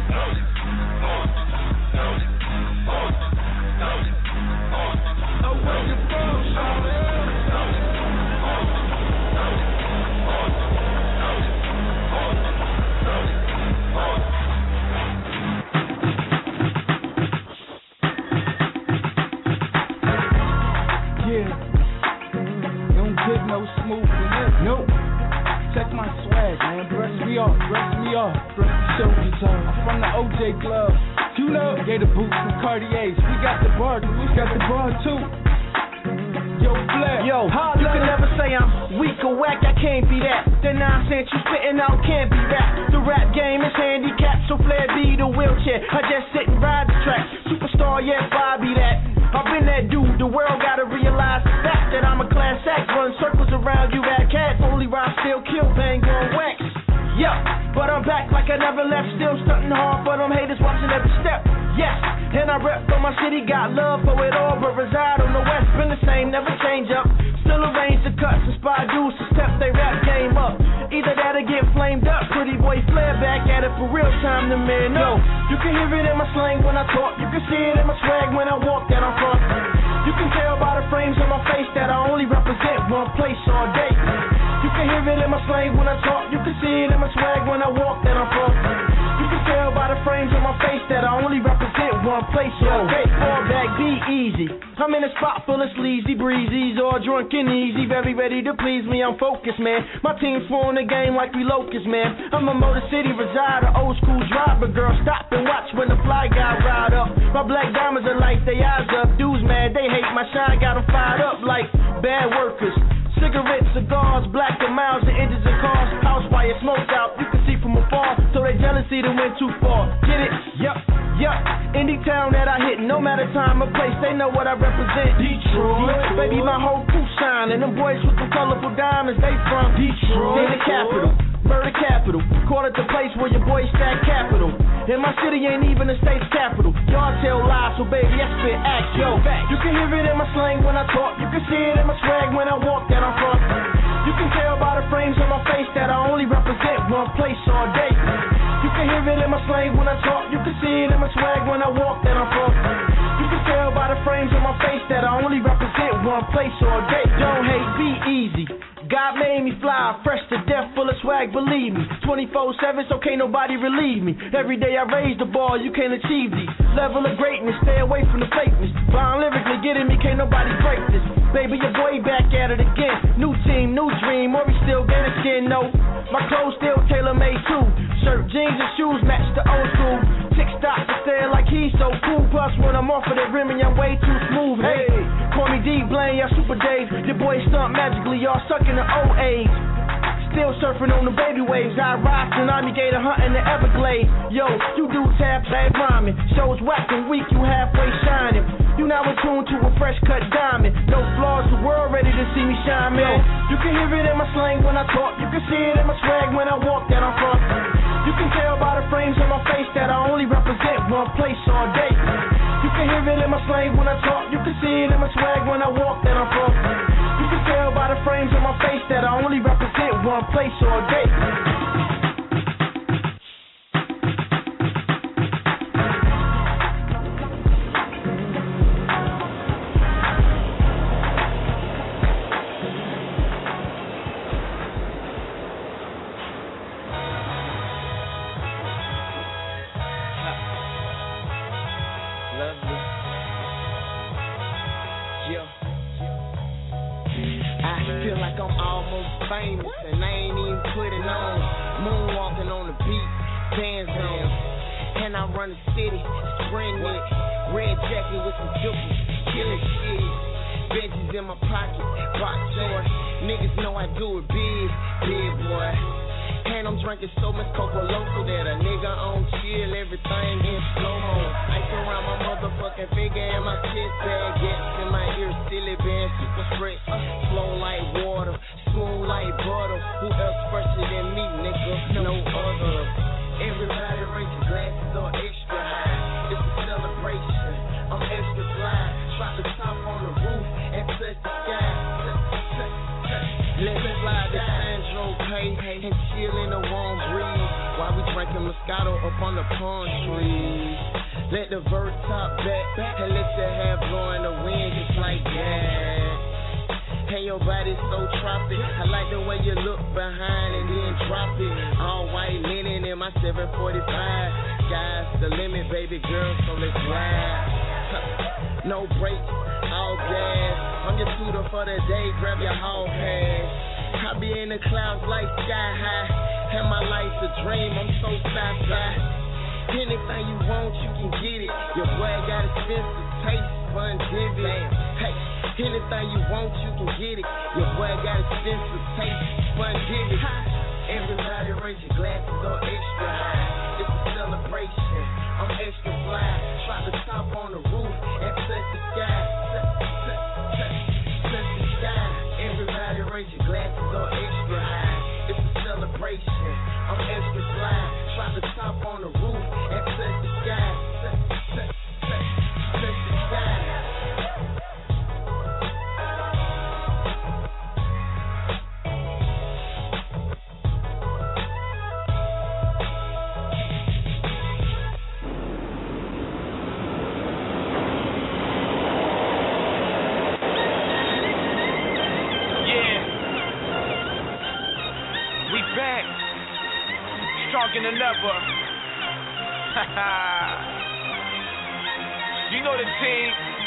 Oh, where you from, shawty? No smoother than this. Nope. Check my swag, man. Brush me off. Brush the shoulders off. I'm from the OJ Club. You know, gave the boots from Cartiers. We got the bar too. Yo, Flair. Yo, you can never say I'm weak or whack. I can't be that. The nonsense you spitting out can't be rap. The rap game is handicapped, so Flair be the wheelchair. I just sit and ride the track. Superstar, yes, Bobby that. I've been that dude, the world gotta realize the fact that I'm a class act, run circles around you at cat, only rhyme, still kill, bang on wax. Yeah, but I'm back like I never left, still stunting hard for them haters watching every step. Yes, and I rep for my city, got love for it all, but reside on the west, been the same, never change up. Still arrange the cuts, inspire dudes to step they rap game up. Either that or get flamed up, pretty boy Flair back at it for real time, the man know. You can hear it in my slang when I talk, you can see it in my swag when I walk that I'm from. You can tell by the frames on my face that I only represent one place all day. You can hear it in my slang when I talk, you can see it in my swag when I walk that I'm from. You can tell by the frames on my face that I only represent one place all day. Fall back, be easy. I'm in a spot full of sleazy breezies, all drunk and easy, very ready to please me. I'm focused, man. My team's flowing the game like we locusts, man. I'm a Motor City resider, old school driver, girl. Stop and watch when the fly guy ride up. My black diamonds are like they eyes up. Dudes mad, they hate my shine, got them fired up like bad workers. Cigarettes, cigars, black and miles, and engines and cars. House fire smoked out, you can see from afar. So they jealousy that went too far. Get it? Yup. Any town that I hit, no matter time or place, they know what I represent. Detroit. Baby, my whole crew shine, and them boys with the colorful diamonds, they from Detroit. They the capital, murder capital. Call it the place where your boys stack capital. And my city ain't even the state's capital. Y'all tell lies, so baby, I spit act, yo. You can hear it in my slang when I talk. You can see it in my swag when I walk that I'm from. You can tell by the frames on my face that I only represent one place all day. You can hear it in my slang when I talk. You can see it in my swag when I walk that I'm from. You can tell by the frames on my face that I only represent one place all day. Don't hate, be easy. God made me fly, fresh to death, full of swag, believe me. 24/7, so can't nobody relieve me. Every day I raise the bar, you can't achieve these. Level of greatness, stay away from the fakeness. Blind lyrically getting me, can't nobody break this. Baby, your boy back at it again. New team, new dream, or we still get a skin, no. My clothes still tailor-made too. Shirt, jeans, and shoes match the old school. Chick stop to stare like he's so cool. Plus when I'm off of that rim and I'm way too smooth. Hey, Call me D-Blame, y'all super days. Your boy stunt magically, y'all suck in the old age. Still surfing on the baby waves. I ride tsunami gator hunting the Everglades. Yo, you dudes have bad rhyming. Shows whack and weak, you halfway shining. You now in tune to a fresh cut diamond. No flaws, the world ready to see me shine, man. You can hear it in my slang when I talk. You can see it in my swag when I walk that I'm from. You can tell by the frames on my face that I only represent one place all day. You can hear it in my slang when I talk. You can see it in my swag when I walk that I'm from. You can tell by the frames on my face that I only represent one place all day. Stronger than ever. You know the team.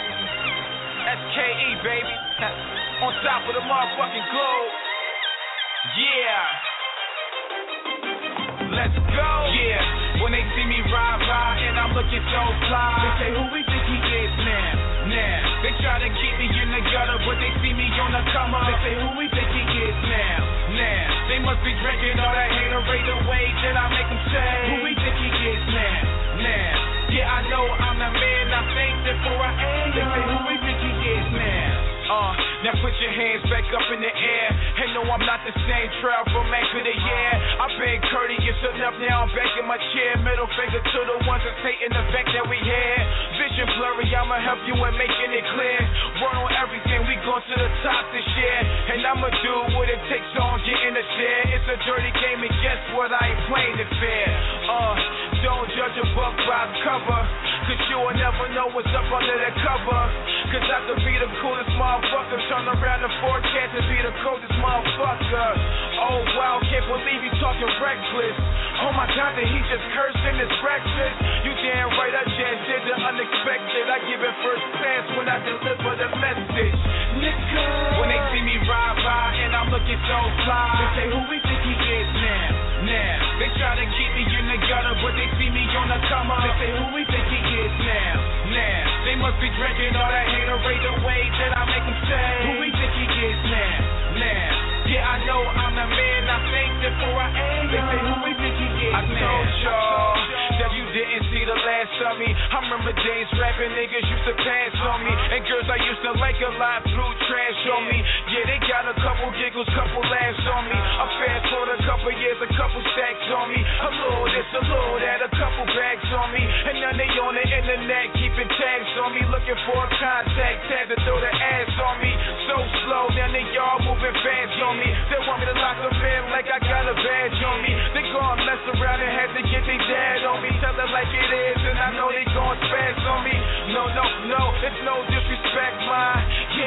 SKE, baby. On top of the motherfucking globe. Yeah. Let's go. Yeah. When they see me ride by and I'm looking so fly, they say, who we think he is now? They try to keep me in the gutter, but they see me on the come up. They say, who we think he is now? They must be drinking all that haterade away that I make them say, who we think he is now? Yeah, I know I'm the man, I think therefore I am. They say, who we think he is now? Now put your hands back up in the air. And no, I'm not the same trail from man to the year. I've been courteous enough, now I'm back in my chair. Middle finger to the ones that's hating the fact that we here. Vision blurry, I'ma help you in making it clear. Word on everything, we going to the top this year. And I'ma do what it takes on getting the share. It's a dirty game and guess what, I ain't playing it fair. Don't judge a book by its cover, cause you'll never know what's up under the cover. Cause I could be the coolest motherfucker, turn around the forecast and be the coldest motherfucker. Oh wow, can't believe you talking reckless. Oh my god, that he just cursed in his breakfast. You damn right, I just did the unexpected. I give it first class when I deliver the message. Nigga, when they see me ride by and I'm looking so fly, they say, who we think he is now? They try to keep me in the gutter, but they see me on the come up. They say, who we think he is is now. They must be drinking all that haterade the way that I make them say, who we think he is now. Yeah, I know I'm the man, I think before I aim. They say who we think he is now. I told y'all that you didn't see the last of me. I remember days rapping niggas used to pass on me, and girls I used to like a lot threw trash on me. Yeah, they got a couple giggles, couple laughs on me. I fast forward a couple years, a couple stacks on me. A little this, a little that, a couple bags on me. And now they on the internet keeping tabs on me, looking for a contact tab to throw the ass on me. So slow, now they all moving fast on me. They want me to lock them in like I got a badge on me. They gon' mess around and have to get their dad on me. Tell it like it is, and I know they gon' spaz on me. No, it's no disrespect, mine.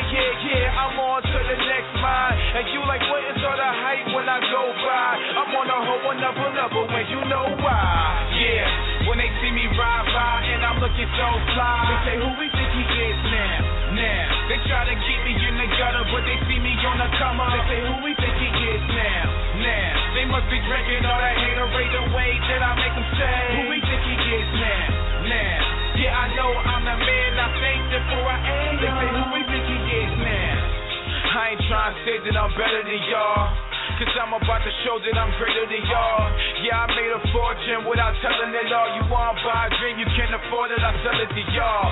Yeah, I'm on to the next mine. And you like, what is all the hype when I go by? I'm on a whole another level when you know why. Yeah, when they see me ride by and I'm looking so fly, they say who we think he is now. They try to keep me in the gutter, but they see me on the come up. They say who we think he is now. They must be drinking all that haterade the way that I make them say, who we think he is now. Yeah, I know I'm the man, I think before I aim. They say who we think he is now. I ain't trying to say that I'm better than y'all, cause I'm about to show that I'm greater than y'all. Yeah, I made a fortune without telling it all. You want to buy a dream, you can't afford it, I sell it to y'all.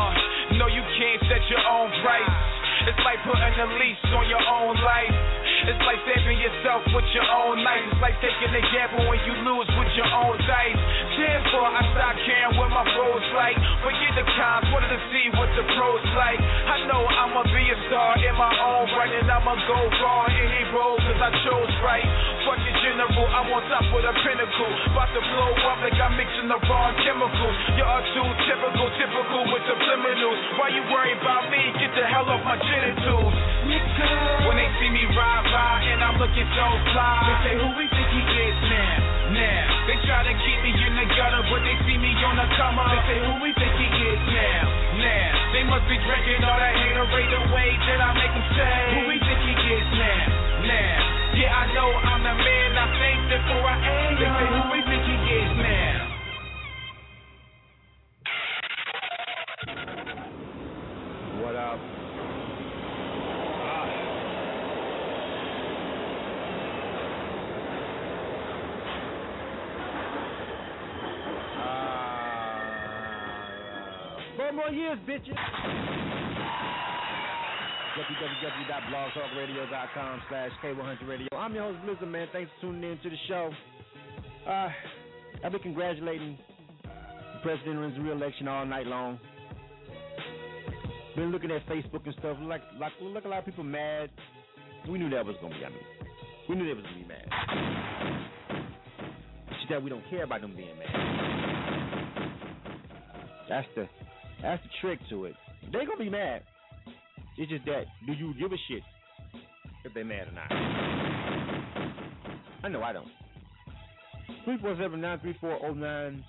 No, you can't set your own price. It's like putting a leash on your own life. It's like saving yourself with your own knife. It's like taking a gamble when you lose with your own dice. Therefore, I stop caring what my foes like. Forget the cons, wanted to see what the pros like. I know I'ma be a star in my own right, and I'ma go far in any role cause I chose right. Fuck your general, I'm on top of the pinnacle. About to blow up like I'm mixing the wrong chemicals. You're too typical with subliminals. Why you worry about me? Get the hell off my genitals. When they see me ride by and I'm looking so fly, they say who we think he is now. They try to keep me in the gutter, but they see me on the come up. They say who we think he is now. They must be drinking all that haterade the way that I make them say, who we think he is now. Yeah, I know I'm the man, I think before I aim. They say who we think he is now. What up? Four more years, bitches. www.blogtalkradio.com/K100Radio. I'm your host, Blizzard, man. Thanks for tuning in to the show. I've been congratulating the president's re-election all night long. Been looking at Facebook and stuff. Like a lot of people mad. We knew that was gonna be. We knew they was gonna be mad. It's just that we don't care about them being mad. That's the trick to it. They gonna be mad. It's just that, do you give a shit if they mad or not? I know I don't. 347-934-0966.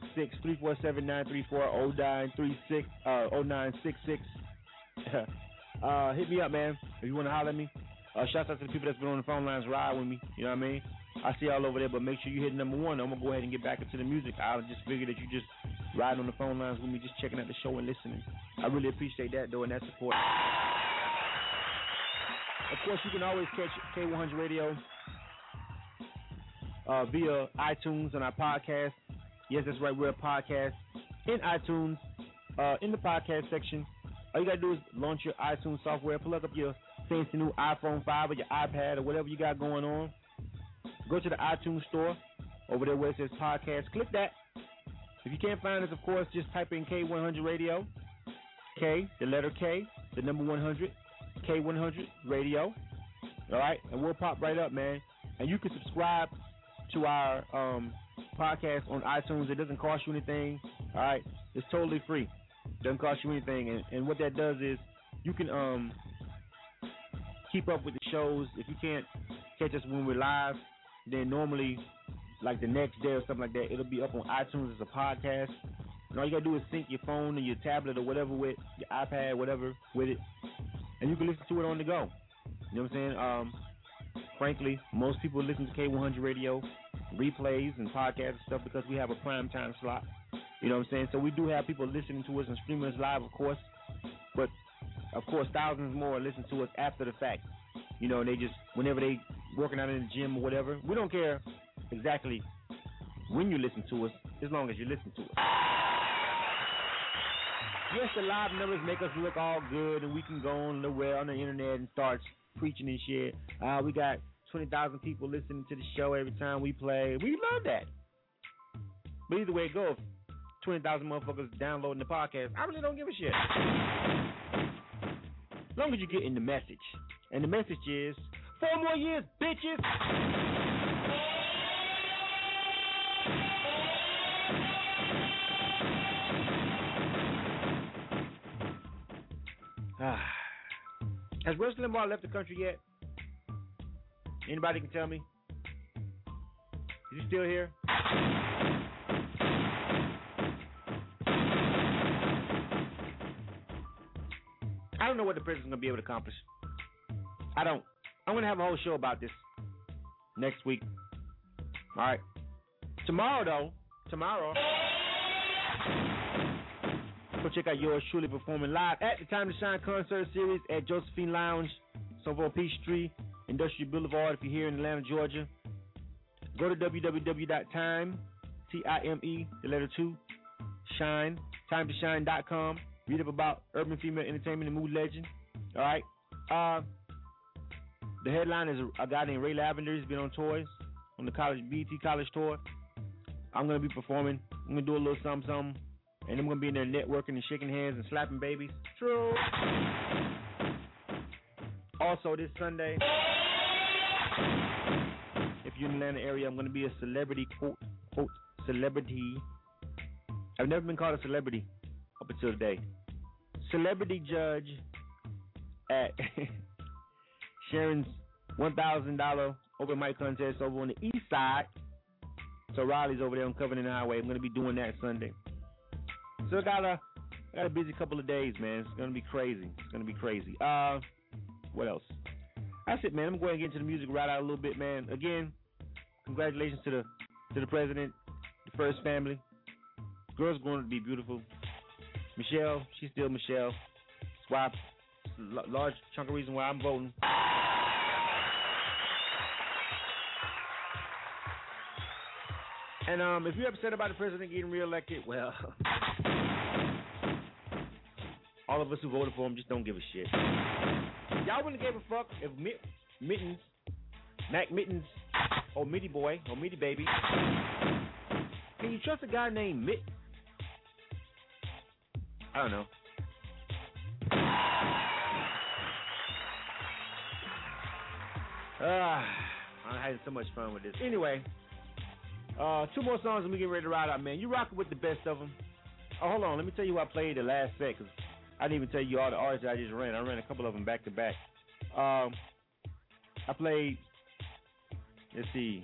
347-934-0966. Hit me up, man, if you want to holler at me. Shouts out to the people that's been on the phone lines, ride with me. You know what I mean? I see y'all over there, but make sure you hit number one. I'm going to go ahead and get back into the music. I just figured that you just riding on the phone lines with me, just checking out the show and listening. I really appreciate that, though, and that support. Of course, you can always catch K100 Radio via iTunes on our podcast. Yes, that's right, we're a podcast in iTunes, in the podcast section. All you got to do is launch your iTunes software, pull up your fancy new iPhone 5 or your iPad or whatever you got going on. Go to the iTunes store, over there where it says podcast. Click that. If you can't find us, of course, just type in K100 Radio. K, the letter K, the number 100, K100 Radio. All right? And we'll pop right up, man. And you can subscribe to our podcast on iTunes. It doesn't cost you anything. All right? It's totally free. It doesn't cost you anything. And what that does is you can keep up with the shows. If you can't catch us when we're live, then normally, like the next day or something like that, it'll be up on iTunes as a podcast. And all you got to do is sync your phone or your tablet or whatever with your iPad, whatever with it, and you can listen to it on the go. You know what I'm saying? Frankly, most people listen to K100 Radio replays and podcasts and stuff because we have a prime time slot. You know what I'm saying? So we do have people listening to us and streaming us live, of course. But, of course, thousands more listen to us after the fact. You know, and they just, whenever they working out in the gym or whatever, we don't care exactly when you listen to us, as long as you listen to us. Yes, the live numbers make us look all good, and we can go on the internet and start preaching and shit. We got 20,000 people listening to the show every time we play. We love that. But either way it goes, 20,000 motherfuckers downloading the podcast, I really don't give a shit. As long as you're getting the message. And the message is, 4 more years, bitches! Has Rush Limbaugh left the country yet? Anybody can tell me? Is he still here? I don't know what the president's going to be able to accomplish. I don't. I'm going to have a whole show about this next week. All right. Tomorrow, go check out yours truly performing live at the Time to Shine concert series at Josephine Lounge, over on Peachtree, Industrial Boulevard. If you're here in Atlanta, Georgia, go to www.time, T-I-M-E, the letter 2, shine, timetosshine.com. Read up about urban female entertainment and mood legend. All right. The headline is a guy named Ray Lavender. He's been on tours, on the BET College tour. I'm going to be performing. I'm going to do a little something. And I'm going to be in there networking and shaking hands and slapping babies. True. Also, this Sunday, if you're in the Atlanta area, I'm going to be a celebrity, quote, celebrity. I've never been called a celebrity up until today. Celebrity judge at Sharon's $1,000 open mic contest over on the east side. So Riley's over there on Covenant Highway. I'm going to be doing that Sunday. So I got a busy couple of days, man. It's going to be crazy. What else? That's it, man. I'm going to get into the music right out a little bit, man. Again, congratulations to the president, the first family. Girl's going to be beautiful. Michelle, she's still Michelle. That's why large chunk of reason why I'm voting. And if you're upset about the president getting reelected, well, all of us who voted for him just don't give a shit. Y'all wouldn't have gave a fuck if Mac Mittens, or Mitty Boy, or Mitty Baby. Can you trust a guy named Mitt? I don't know. I'm having so much fun with this. Anyway, 2 more songs and we get ready to ride out, man. You rocking with the best of them. Oh, hold on. Let me tell you who I played the last set, because I didn't even tell you all the artists I just ran. I ran a couple of them back to back. I played, let's see.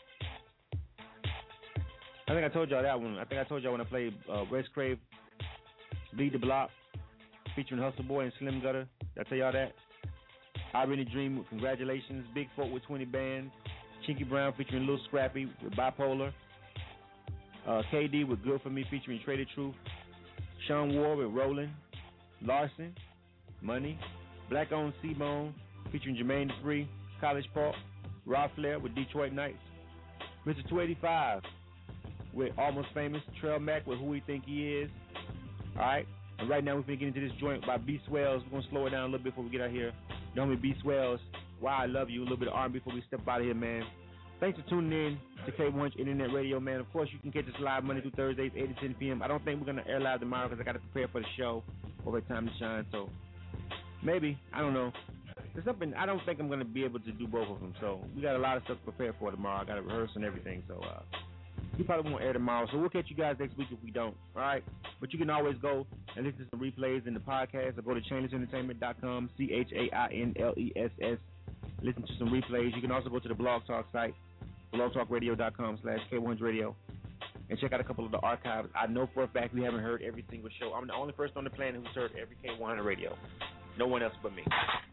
I think I told y'all that one. I think I told y'all when I played Wes Crave, Bleed the Block, featuring Hustle Boy and Slim Gutter. Did I tell y'all that? I Really Dream with Congratulations, Big Folk with 20 Band, Chinky Brown featuring Lil Scrappy with Bipolar, KD with Good For Me featuring Traded Truth, Sean Ward with Rollin', Larson, Money, Black Owned C-Bone featuring Jermaine Dupri, College Park, Rob Flair with Detroit Knights, Mr. 285 with Almost Famous, Trail Mac with Who He Think He Is. Alright, and right now we're going to get into this joint by B Swells. We're going to slow it down a little bit before we get out here. You know me, B Swells, Why I Love You, a little bit of R&B before we step out of here, man. Thanks for tuning in to K100 Internet Radio, man. Of course, you can catch us live Monday through Thursdays, 8 to 10 p.m. I don't think we're going to air live tomorrow because I got to prepare for the show over at Time to Shine. So maybe, I don't know. There's something, I don't think I'm going to be able to do both of them. So we got a lot of stuff to prepare for tomorrow. I got to rehearse and everything. So we probably won't air tomorrow. So we'll catch you guys next week if we don't. All right? But you can always go and listen to some replays in the podcast or go to chainlessentertainment.com, CHAINLESS. Listen to some replays. You can also go to the Blog Talk site, blogtalkradio.com/K100Radio, and check out a couple of the archives. I know for a fact we haven't heard every single show. I'm the only person on the planet who's heard every K100 radio. No one else but me.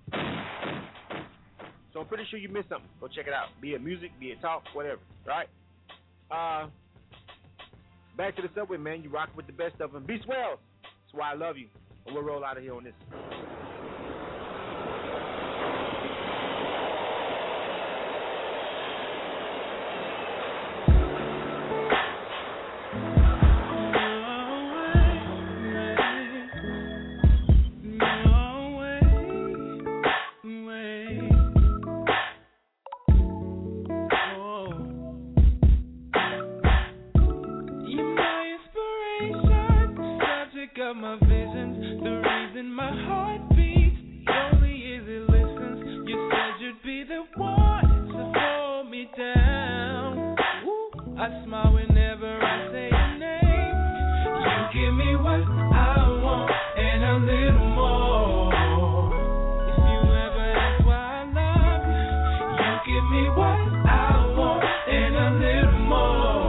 So I'm pretty sure you missed something. Go check it out. Be it music, be it talk, whatever. Right? back to the subway, man. You rock with the best of them. Be swell. That's why I love you. And we'll roll out of here on this. Of my visions, the reason my heart beats, only is it listens. You said you'd be the one to hold me down. Ooh, I smile whenever I say your name. You give me what I want and a little more. If you ever ask why I love you, you give me what I want and a little more.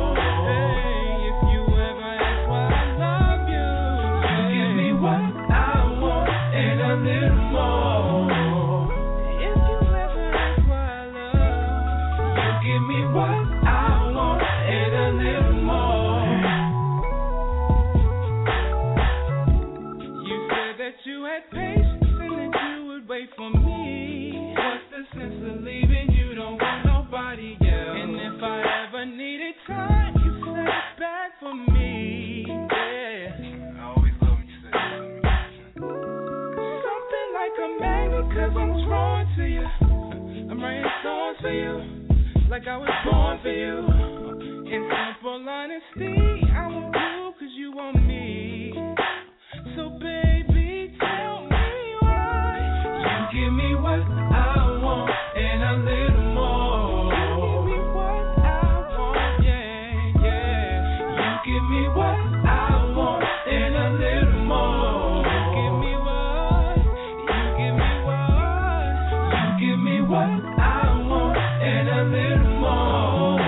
You had patience and that you would wait for me. What's the sense of leaving? You don't want nobody else. And if I ever needed time, you set it back for me. Yeah. I always love when you say that. Something like a magnet, 'cause I'm drawn to you. I'm writing songs for you, like I was born for you. In simple honesty, I want you 'cause you want me. So baby, tell me why. You give me what I want and a little more. You give me what I want, yeah, yeah. You give me what I want and a little more. You give me what, you give me what. You give me what I want and a little more.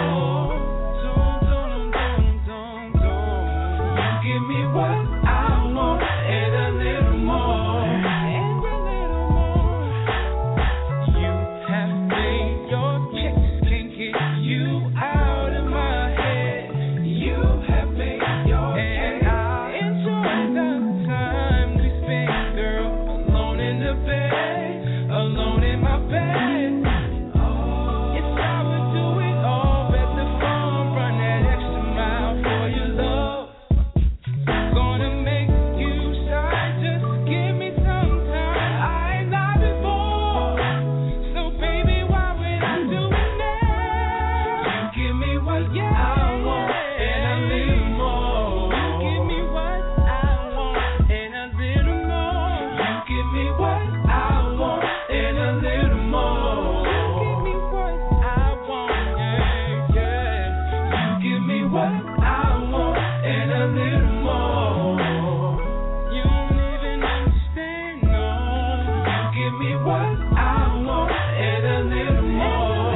You give me what I want and a little more, and a little more. You have made your checks, can't get you out of my head. You have made your and I enjoy the time we spend, girl, alone in the bed, alone in my bed. If I would do it all, bet the phone run that extra mile for your love. Gonna make you shine, just give me some time. I ain't lied before, so baby, why would I do it now? You give me what I want and a little more. You give me what I want and a little more. You give me what I want and a little more. You give me what I want, yeah, yeah. You give me what I want and a little more. You don't even understand, no. You give me what I want and a little more.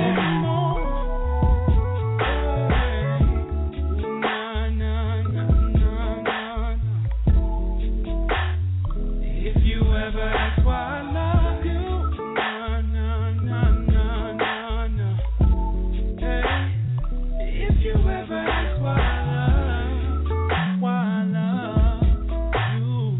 Nah, nah, nah, nah, nah. If you ever ask why I love you, nah, nah, nah, nah, nah, nah. Hey, if you ever ask why I love you.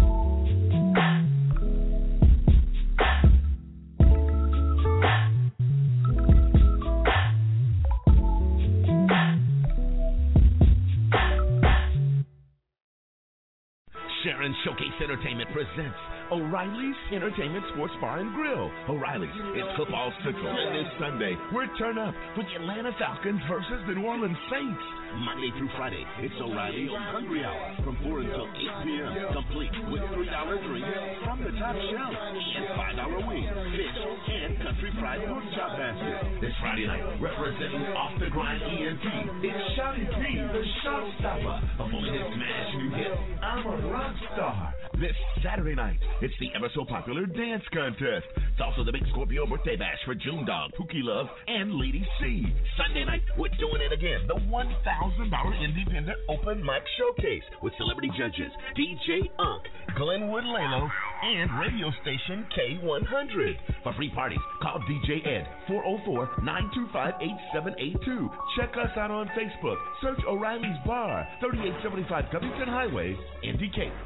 Sharon Showcase Entertainment presents O'Reilly's Entertainment Sports Bar and Grill. O'Reilly's, it's football central. And this Sunday, we're turn up with the Atlanta Falcons versus the New Orleans Saints. Monday through Friday, it's O'Reilly on Hungry Hour from 4 until 8 p.m. Complete with $3 drinks from the top shelf and $5 wings, fish, and country fried pork chop basket. This Friday night, representing Off the Grind ENT, it's Shotty P, the Shotstopper, performing his smash new hit, I'm a Rock Star. This Saturday night, it's the ever so popular dance contest. It's also the Big Scorpio birthday bash for June Dog, Pookie Love, and Lady C. Sunday night, we're doing it again. The $1,000 Independent Open Mic Showcase with celebrity judges DJ Unk, Glenwood Lalo, and radio station K100. For free parties, call DJ Ed 404-925-8782. Check us out on Facebook. Search O'Reilly's Bar, 3875 Covington Highway, in Decatur.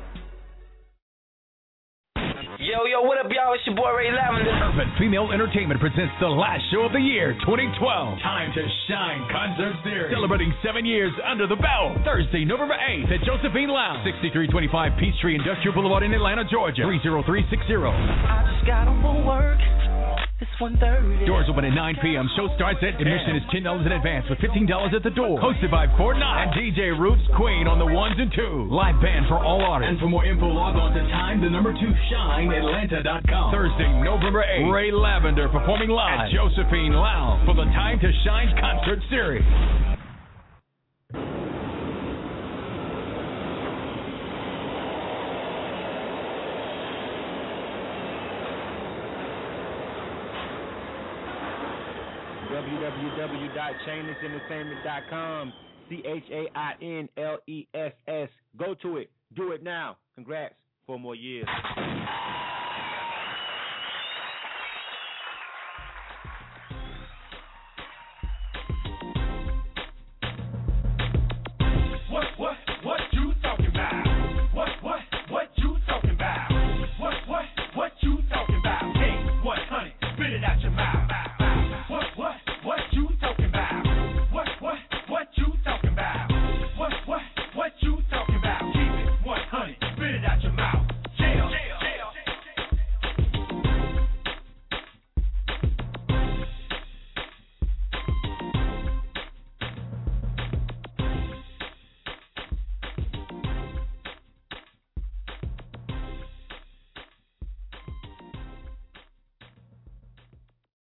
Yo, what up, y'all? It's your boy Ray Lavender. Urban Female Entertainment presents the last show of the year, 2012. Time to Shine Concert Series. Celebrating 7 years under the belt. Thursday, November 8th at Josephine Lounge, 6325 Peachtree Industrial Boulevard in Atlanta, Georgia, 30360. I just got off for work. It's 1:30. Doors open at 9 p.m. Show starts at admission is $10 in advance with $15 at the door. Hosted by Fort Knox and DJ Roots Queen on the ones and twos. Live band for all artists. And for more info, log on to time2shineatlanta.com. Thursday, November 8th, Ray Lavender performing live at Josephine Lounge for the Time to Shine Concert Series. www.chainlessentertainment.com. ChainLess. Go to it. Do it now. Congrats. 4 more years.